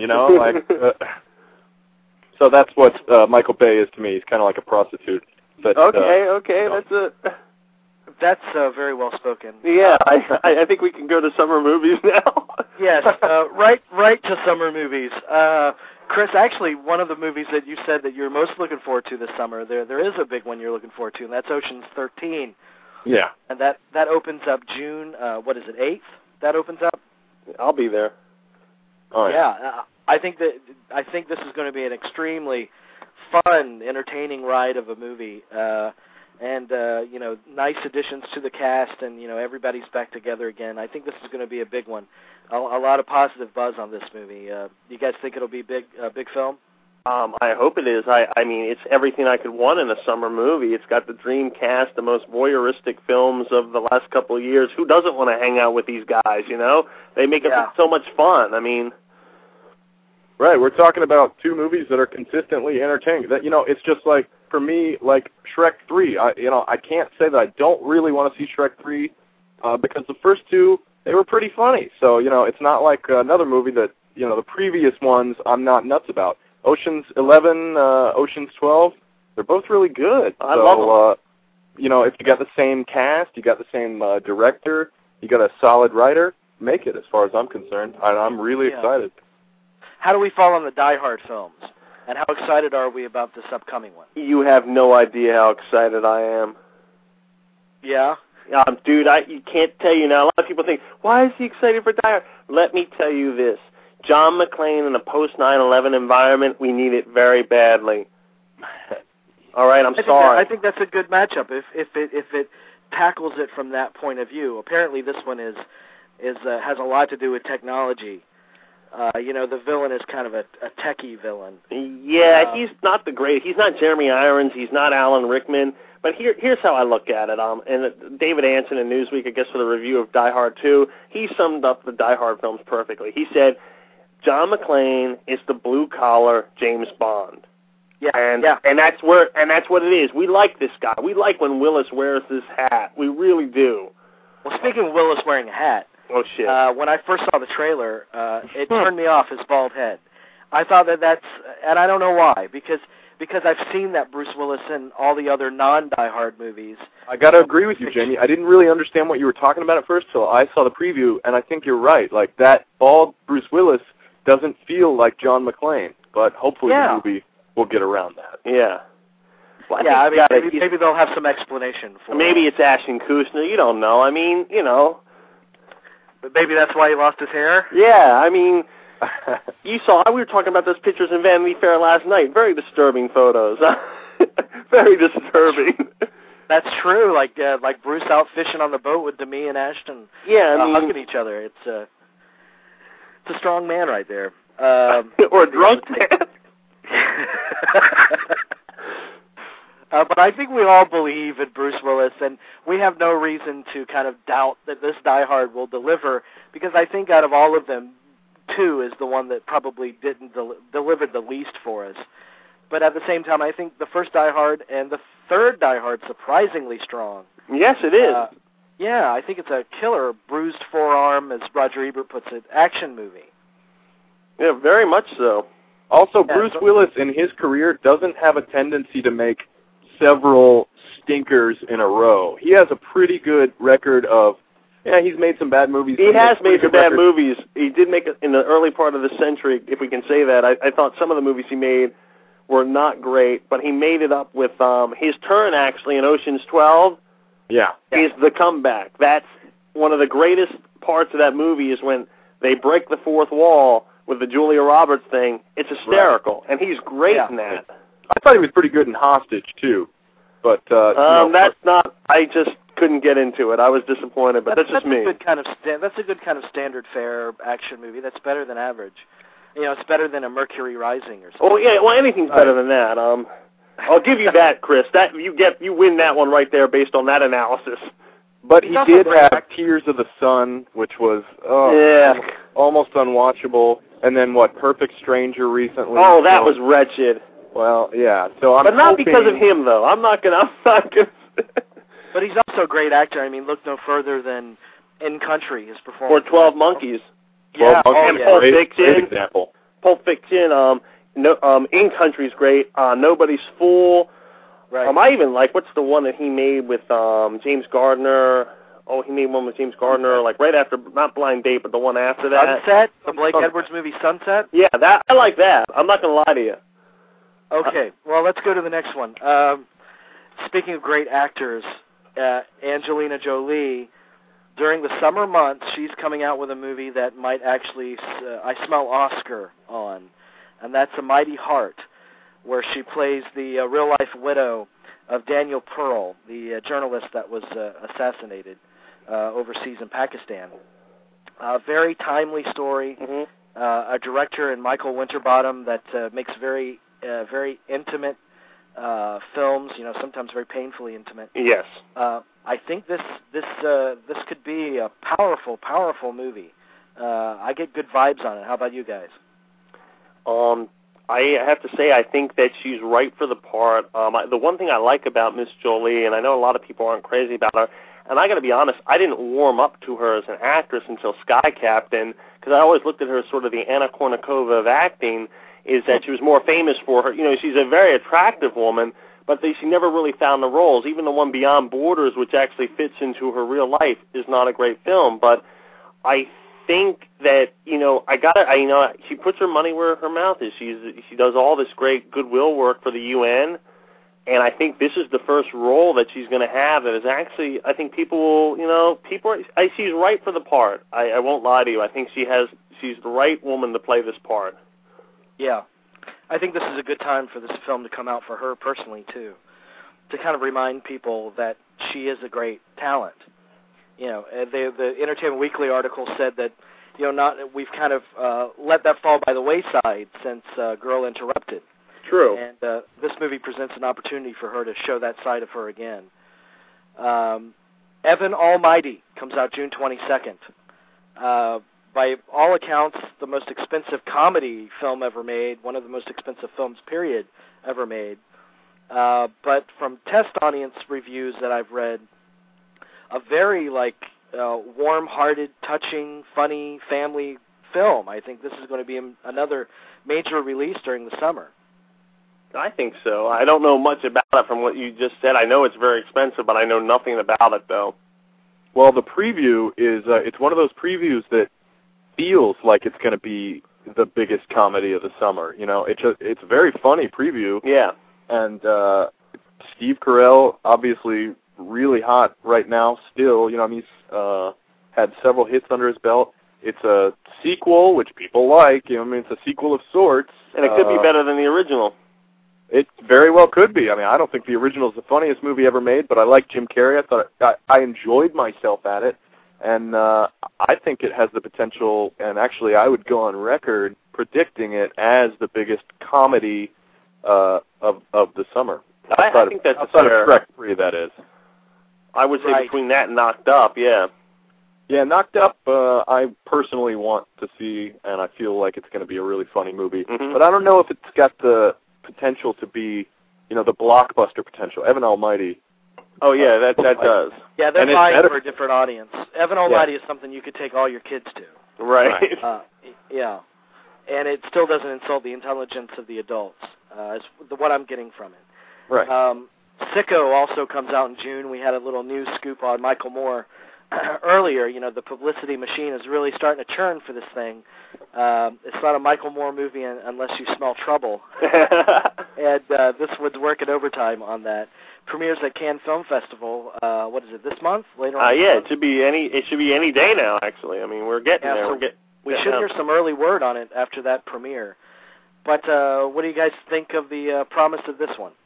So that's what Michael Bay is to me. He's kind of like a prostitute. But, okay, that's very well spoken. Yeah, I think we can go to summer movies now. Yes, right to summer movies. Chris, actually, one of the movies that you said that you're most looking forward to this summer, there is a big one you're looking forward to, and that's Ocean's 13. Yeah. And that opens up June, 8th? That opens up? I'll be there. All right. Yeah, I think this is going to be an extremely fun, entertaining ride of a movie, and nice additions to the cast, and everybody's back together again. I think this is going to be a big one. A lot of positive buzz on this movie. You guys think it'll be a big film? I hope it is. I mean, it's everything I could want in a summer movie. It's got the dream cast, the most voyeuristic films of the last couple of years. Who doesn't want to hang out with these guys, you know? They make it so much fun. I mean... Right, we're talking about two movies that are consistently entertaining. That, you know, it's just like, for me, like Shrek 3. I can't say that I don't really want to see Shrek 3 because the first two, they were pretty funny. So, you know, it's not like another movie that, you know, the previous ones I'm not nuts about. Ocean's 11, Ocean's 12, they're both really good. I love them. You know, if you got the same cast, you got the same director, you got a solid writer, make it as far as I'm concerned. I'm really excited. How do we fall on the Die Hard films? And how excited are we about this upcoming one? You have no idea how excited I am. Yeah? Dude, you can't tell you now. A lot of people think, why is he excited for Die Hard? Let me tell you this. John McClane in a post-9/11 environment, we need it very badly. All right, I'm sorry. I think that's a good matchup if it tackles it from that point of view. Apparently this one has a lot to do with technology. You know, the villain is kind of a techie villain. Yeah, he's not the great. He's not Jeremy Irons. He's not Alan Rickman. But here's how I look at it. And David Anson in Newsweek, I guess, for the review of Die Hard 2, he summed up the Die Hard films perfectly. He said, John McClane is the blue-collar James Bond. Yeah, and that's what it is. We like this guy. We like when Willis wears this hat. We really do. Well, speaking of Willis wearing a hat, oh shit! When I first saw the trailer, it turned me off his bald head. I thought that's, and I don't know why, because I've seen that Bruce Willis in all the other non-Die Hard movies. I got to agree with you, Jamie. I didn't really understand what you were talking about at first till I saw the preview, and I think you're right. Like, that bald Bruce Willis doesn't feel like John McClane, but hopefully the movie will get around that. Yeah. Well, maybe they'll have some explanation for it. Maybe it's Ashton Kutcher. You don't know. I mean, you know. But maybe that's why he lost his hair? Yeah, I mean, we were talking about those pictures in Vanity Fair last night. Very disturbing photos. Very disturbing. That's true. Like Bruce out fishing on the boat with Demi and Ashton. Yeah, I mean, hugging each other. It's a strong man right there. Or a drunk man. But I think we all believe in Bruce Willis, and we have no reason to kind of doubt that this Die Hard will deliver, because I think out of all of them, 2 is the one that probably didn't deliver the least for us. But at the same time, I think the first Die Hard and the third Die Hard surprisingly strong. Yes, it is. Yeah, I think it's a killer bruised forearm, as Roger Ebert puts it, action movie. Yeah, very much so. Also, Bruce Willis in his career doesn't have a tendency to make several stinkers in a row. He has a pretty good record of, he's made some bad movies. He has made some bad movies. He did make it in the early part of the century, if we can say that. I thought some of the movies he made were not great, but he made it up with his turn, actually, in Ocean's 12. Yeah. Is the comeback. That's one of the greatest parts of that movie is when they break the fourth wall with the Julia Roberts thing. It's hysterical, and he's great in that. I thought he was pretty good in Hostage, too. But that's not, I just couldn't get into it. I was disappointed, but that's just me. That's a good kind of standard fare action movie. That's better than average. You know, it's better than a Mercury Rising or something. Oh, yeah, well, anything's better than that. I'll give you that, Chris. That you win that one right there based on that analysis. But he did have Tears of the Sun, which was almost unwatchable. And then Perfect Stranger recently. Oh, that was wretched. Well, yeah. So I'm but not because of him, though. I'm not gonna. But he's also a great actor. I mean, look no further than In Country, his performance. Or 12 Monkeys. 12 Monkeys. Pulp Fiction. Great example. Pulp Fiction. In Country's great. Nobody's Fool. Right. I even like, what's the one that he made with James Gardner? Oh, he made one with James Gardner, like right after, not Blind Date, but the one after that. Sunset? The Blake Edwards movie Sunset? Yeah, I like that. I'm not going to lie to you. Okay, well, let's go to the next one. Speaking of great actors, Angelina Jolie, during the summer months, she's coming out with a movie that might actually, I smell Oscar on, and that's A Mighty Heart, where she plays the real-life widow of Daniel Pearl, the journalist that was assassinated overseas in Pakistan. A very timely story. Mm-hmm. A director in Michael Winterbottom that makes very very intimate films, sometimes very painfully intimate. Yes. I think this could be a powerful, powerful movie. I get good vibes on it. How about you guys? I have to say I think that she's right for the part. The one thing I like about Miss Jolie, and I know a lot of people aren't crazy about her, and I got to be honest, I didn't warm up to her as an actress until Sky Captain, because I always looked at her as sort of the Anna Kournikova of acting, is that she was more famous for her. She's a very attractive woman, but she never really found the roles. Even the one Beyond Borders, which actually fits into her real life, is not a great film. But I think that she puts her money where her mouth is. She does all this great goodwill work for the UN, and I think this is the first role that she's going to have that is actually. I think she's right for the part. I won't lie to you. I think she's the right woman to play this part. Yeah. I think this is a good time for this film to come out for her personally, too, to kind of remind people that she is a great talent. The Entertainment Weekly article said that, we've kind of let that fall by the wayside since Girl Interrupted. True. And this movie presents an opportunity for her to show that side of her again. Evan Almighty comes out June 22nd. By all accounts, the most expensive comedy film ever made, one of the most expensive films, period, ever made. But from test audience reviews that I've read, a very, warm-hearted, touching, funny family film. I think this is going to be another major release during the summer. I think so. I don't know much about it from what you just said. I know it's very expensive, but I know nothing about it, though. Well, the preview is, it's one of those previews that feels like it's going to be the biggest comedy of the summer. It's a very funny preview. Yeah. And Steve Carell, obviously really hot right now still. He's had several hits under his belt. It's a sequel, which people like. It's a sequel of sorts. And it could be better than the original. It very well could be. I don't think the original is the funniest movie ever made, but I like Jim Carrey. I thought I enjoyed myself at it. And I think it has the potential, and actually I would go on record predicting it as the biggest comedy of the summer. I think that's outside of Shrek 3, that is. I would say between that and Knocked Up, yeah. Yeah, Knocked Up I personally want to see, and I feel like it's going to be a really funny movie. Mm-hmm. But I don't know if it's got the potential to be, the blockbuster potential. Evan Almighty. Oh, yeah, that does. Yeah, they're vying for a different audience. Evan Almighty is something you could take all your kids to. Right. Yeah. And it still doesn't insult the intelligence of the adults, is what I'm getting from it. Right. Sicko also comes out in June. We had a little news scoop on Michael Moore earlier. The publicity machine is really starting to churn for this thing. It's not a Michael Moore movie unless you smell trouble. And this would work at overtime on that. Premieres at Cannes Film Festival. What is it? This month? Later on? Yeah, it should be any day now. Actually, we're getting there. So we should hear some early word on it after that premiere. But what do you guys think of the promise of this one?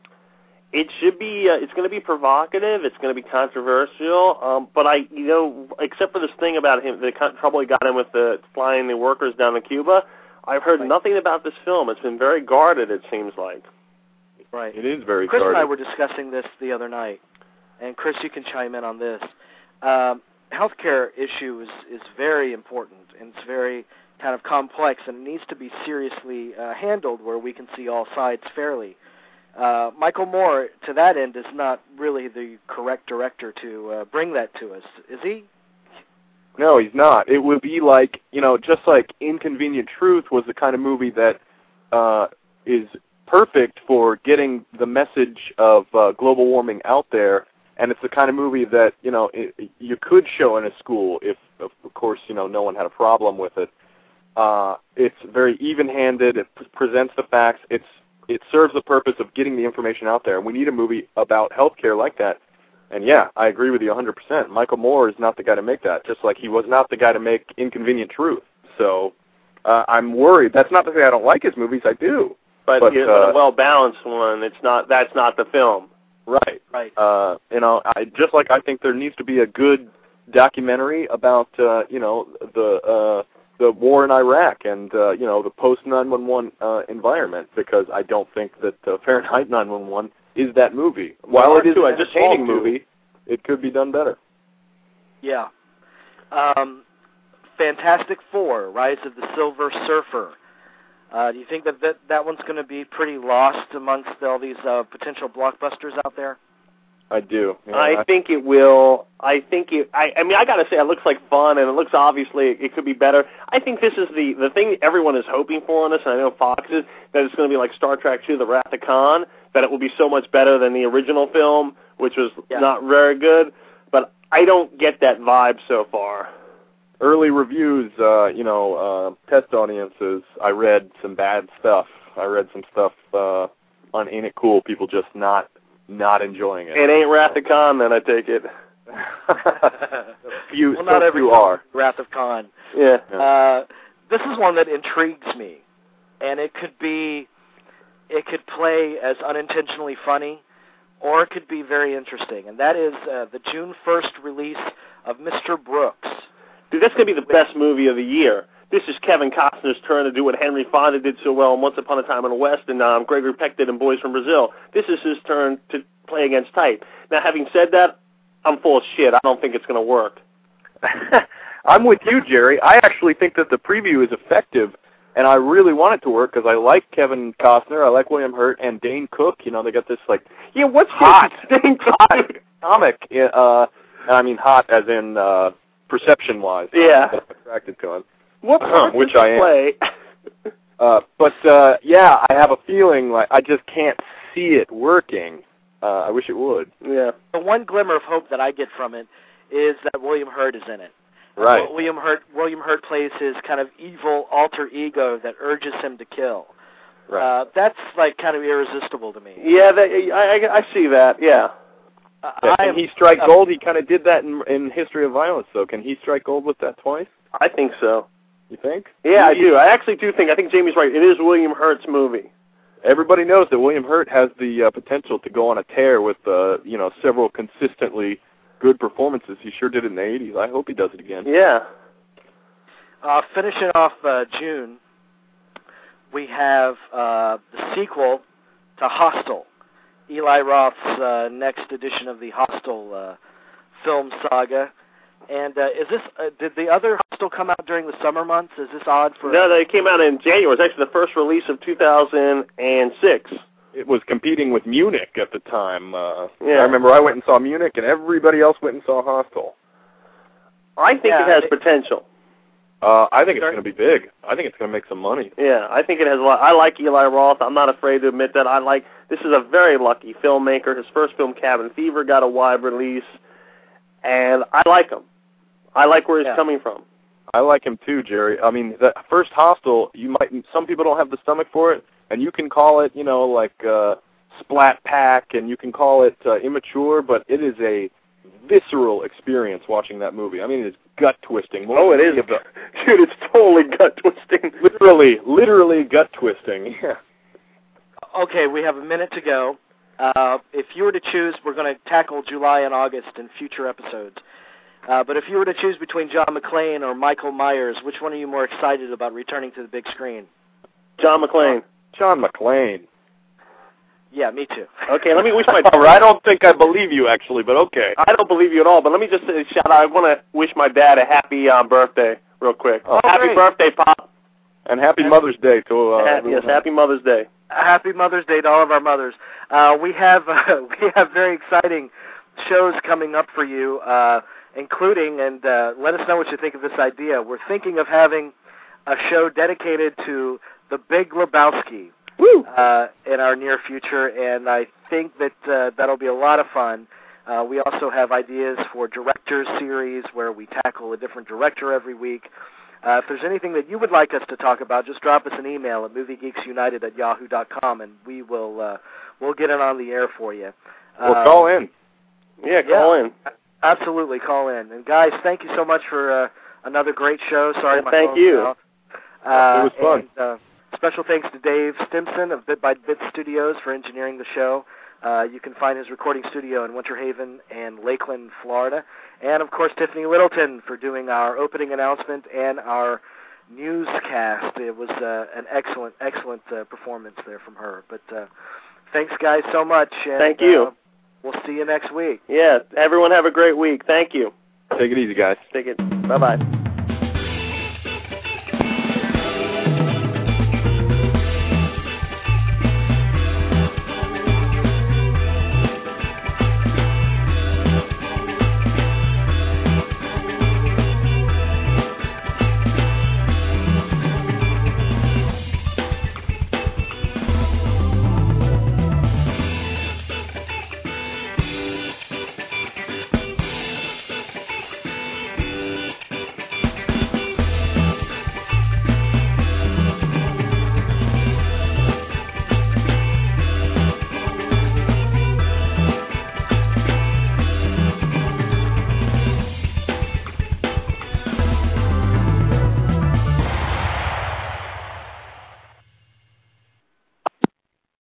It should be. It's going to be provocative. It's going to be controversial. But except for this thing about him, the trouble he got in with flying the workers down to Cuba, I've heard nothing about this film. It's been very guarded. It seems like. Right. It is very Chris guarded. and I were discussing this the other night, and Chris, you can chime in on this. Healthcare issue is very important, and it's very kind of complex, and it needs to be seriously handled where we can see all sides fairly. Michael Moore, to that end, is not really the correct director to bring that to us, is he? No, he's not. It would be like, just like Inconvenient Truth was the kind of movie that is perfect for getting the message of global warming out there, and it's the kind of movie that, you could show in a school if, of course, no one had a problem with it. It's very even-handed. It presents the facts. It serves the purpose of getting the information out there. And we need a movie about healthcare like that. And yeah, I agree with you 100%. Michael Moore is not the guy to make that, just like he was not the guy to make Inconvenient Truth. So I'm worried. That's not to say I don't like his movies. I do. But a well-balanced one. That's not the film. Right. Right. Just like I think there needs to be a good documentary about the the war in Iraq and the post 9/11 environment, because I don't think that Fahrenheit 9/11 is that movie. While it is an entertaining movie, it could be done better. Yeah. Fantastic Four: Rise of the Silver Surfer. Do you think that one's going to be pretty lost amongst all these potential blockbusters out there? I do. Yeah, I think it will. I mean, I got to say, it looks like fun, and it looks obviously it could be better. I think this is the thing everyone is hoping for on this, and I know Fox is, that it's going to be like Star Trek II: The Wrath of Khan, that it will be so much better than the original film, which was not very good. But I don't get that vibe so far. Early reviews, test audiences, I read some bad stuff. I read some stuff on Ain't It Cool, people just not enjoying it. It ain't Wrath of Khan, then, I take it. Well, not every are. Wrath of Khan. Yeah. This is one that intrigues me, and it could play as unintentionally funny, or it could be very interesting, and that is the June 1st release of Mr. Brooks. Dude, that's going to be the best movie of the year. This is Kevin Costner's turn to do what Henry Fonda did so well in Once Upon a Time in the West, and Gregory Peck did in Boys from Brazil. This is his turn to play against type. Now, having said that, I'm full of shit. I don't think it's going to work. I'm with you, Jerry. I actually think that the preview is effective, and I really want it to work because I like Kevin Costner, I like William Hurt, and Dane Cook. You know, they got this, like, what's hot? Dane Cook comic. And I mean hot as in perception-wise. Yeah. I'm attracted to him. What part which does I he play? I have a feeling like I just can't see it working. I wish it would. Yeah. The one glimmer of hope that I get from it is that William Hurt is in it. Right. William Hurt plays his kind of evil alter ego that urges him to kill. Right. That's like kind of irresistible to me. Yeah, I see that. Yeah. Can he strike gold? He kind of did that in History of Violence, though. Can he strike gold with that twice? I think so. You think? Yeah, I do. I actually do think. I think Jamie's right. It is William Hurt's movie. Everybody knows that William Hurt has the potential to go on a tear with several consistently good performances. He sure did it in the 80s. I hope he does it again. Yeah. Finishing off June, we have the sequel to Hostel, Eli Roth's next edition of the Hostel film saga. And is this? Did the other Hostel come out during the summer months? Is this odd for? No, they came out in January. It's actually the first release of 2006. It was competing with Munich at the time. Yeah. I remember I went and saw Munich, and everybody else went and saw Hostel. I think it has potential. I think it's going to be big. I think it's going to make some money. Yeah, I think it has a lot. I like Eli Roth. I'm not afraid to admit that. This is a very lucky filmmaker. His first film, Cabin Fever, got a wide release, and I like him. I like where he's coming from. I like him too, Jerry. I mean, the first Hostel, some people don't have the stomach for it, and you can call it, splat pack, and you can call it immature, but it is a visceral experience watching that movie. I mean, it's gut-twisting. Oh, it is. Dude, it's totally gut-twisting. Literally gut-twisting. Yeah. Okay, we have a minute to go. If you were to choose, we're going to tackle July and August in future episodes. But if you were to choose between John McClane or Michael Myers, which one are you more excited about returning to the big screen? John McClane. John McClane. Yeah, me too. Okay, let me wish my... I don't think I believe you, actually, but okay. I don't believe you at all, but let me just say, shout out, I want to wish my dad a happy birthday real quick. Oh, happy great. Birthday, Pop. And happy Mother's Day to yes, happy Mother's Day. Happy Mother's Day to all of our mothers. We have very exciting shows coming up for you, including, and let us know what you think of this idea. We're thinking of having a show dedicated to The Big Lebowski in our near future, and I think that that'll be a lot of fun. We also have ideas for Director's Series where we tackle a different director every week. If there's anything that you would like us to talk about, just drop us an email at moviegeeksunited@yahoo.com, and we'll get it on the air for you. Or call in. Yeah, call in. Absolutely, call in. And guys, thank you so much for another great show. Sorry, my thank you. It was fun. And, special thanks to Dave Stimson of Bit by Bit Studios for engineering the show. You can find his recording studio in Winter Haven and Lakeland, Florida. And, of course, Tiffany Littleton for doing our opening announcement and our newscast. It was an excellent performance there from her. But thanks, guys, so much. And, thank you. We'll see you next week. Yeah, everyone have a great week. Thank you. Take it easy, guys. Take it. Bye-bye.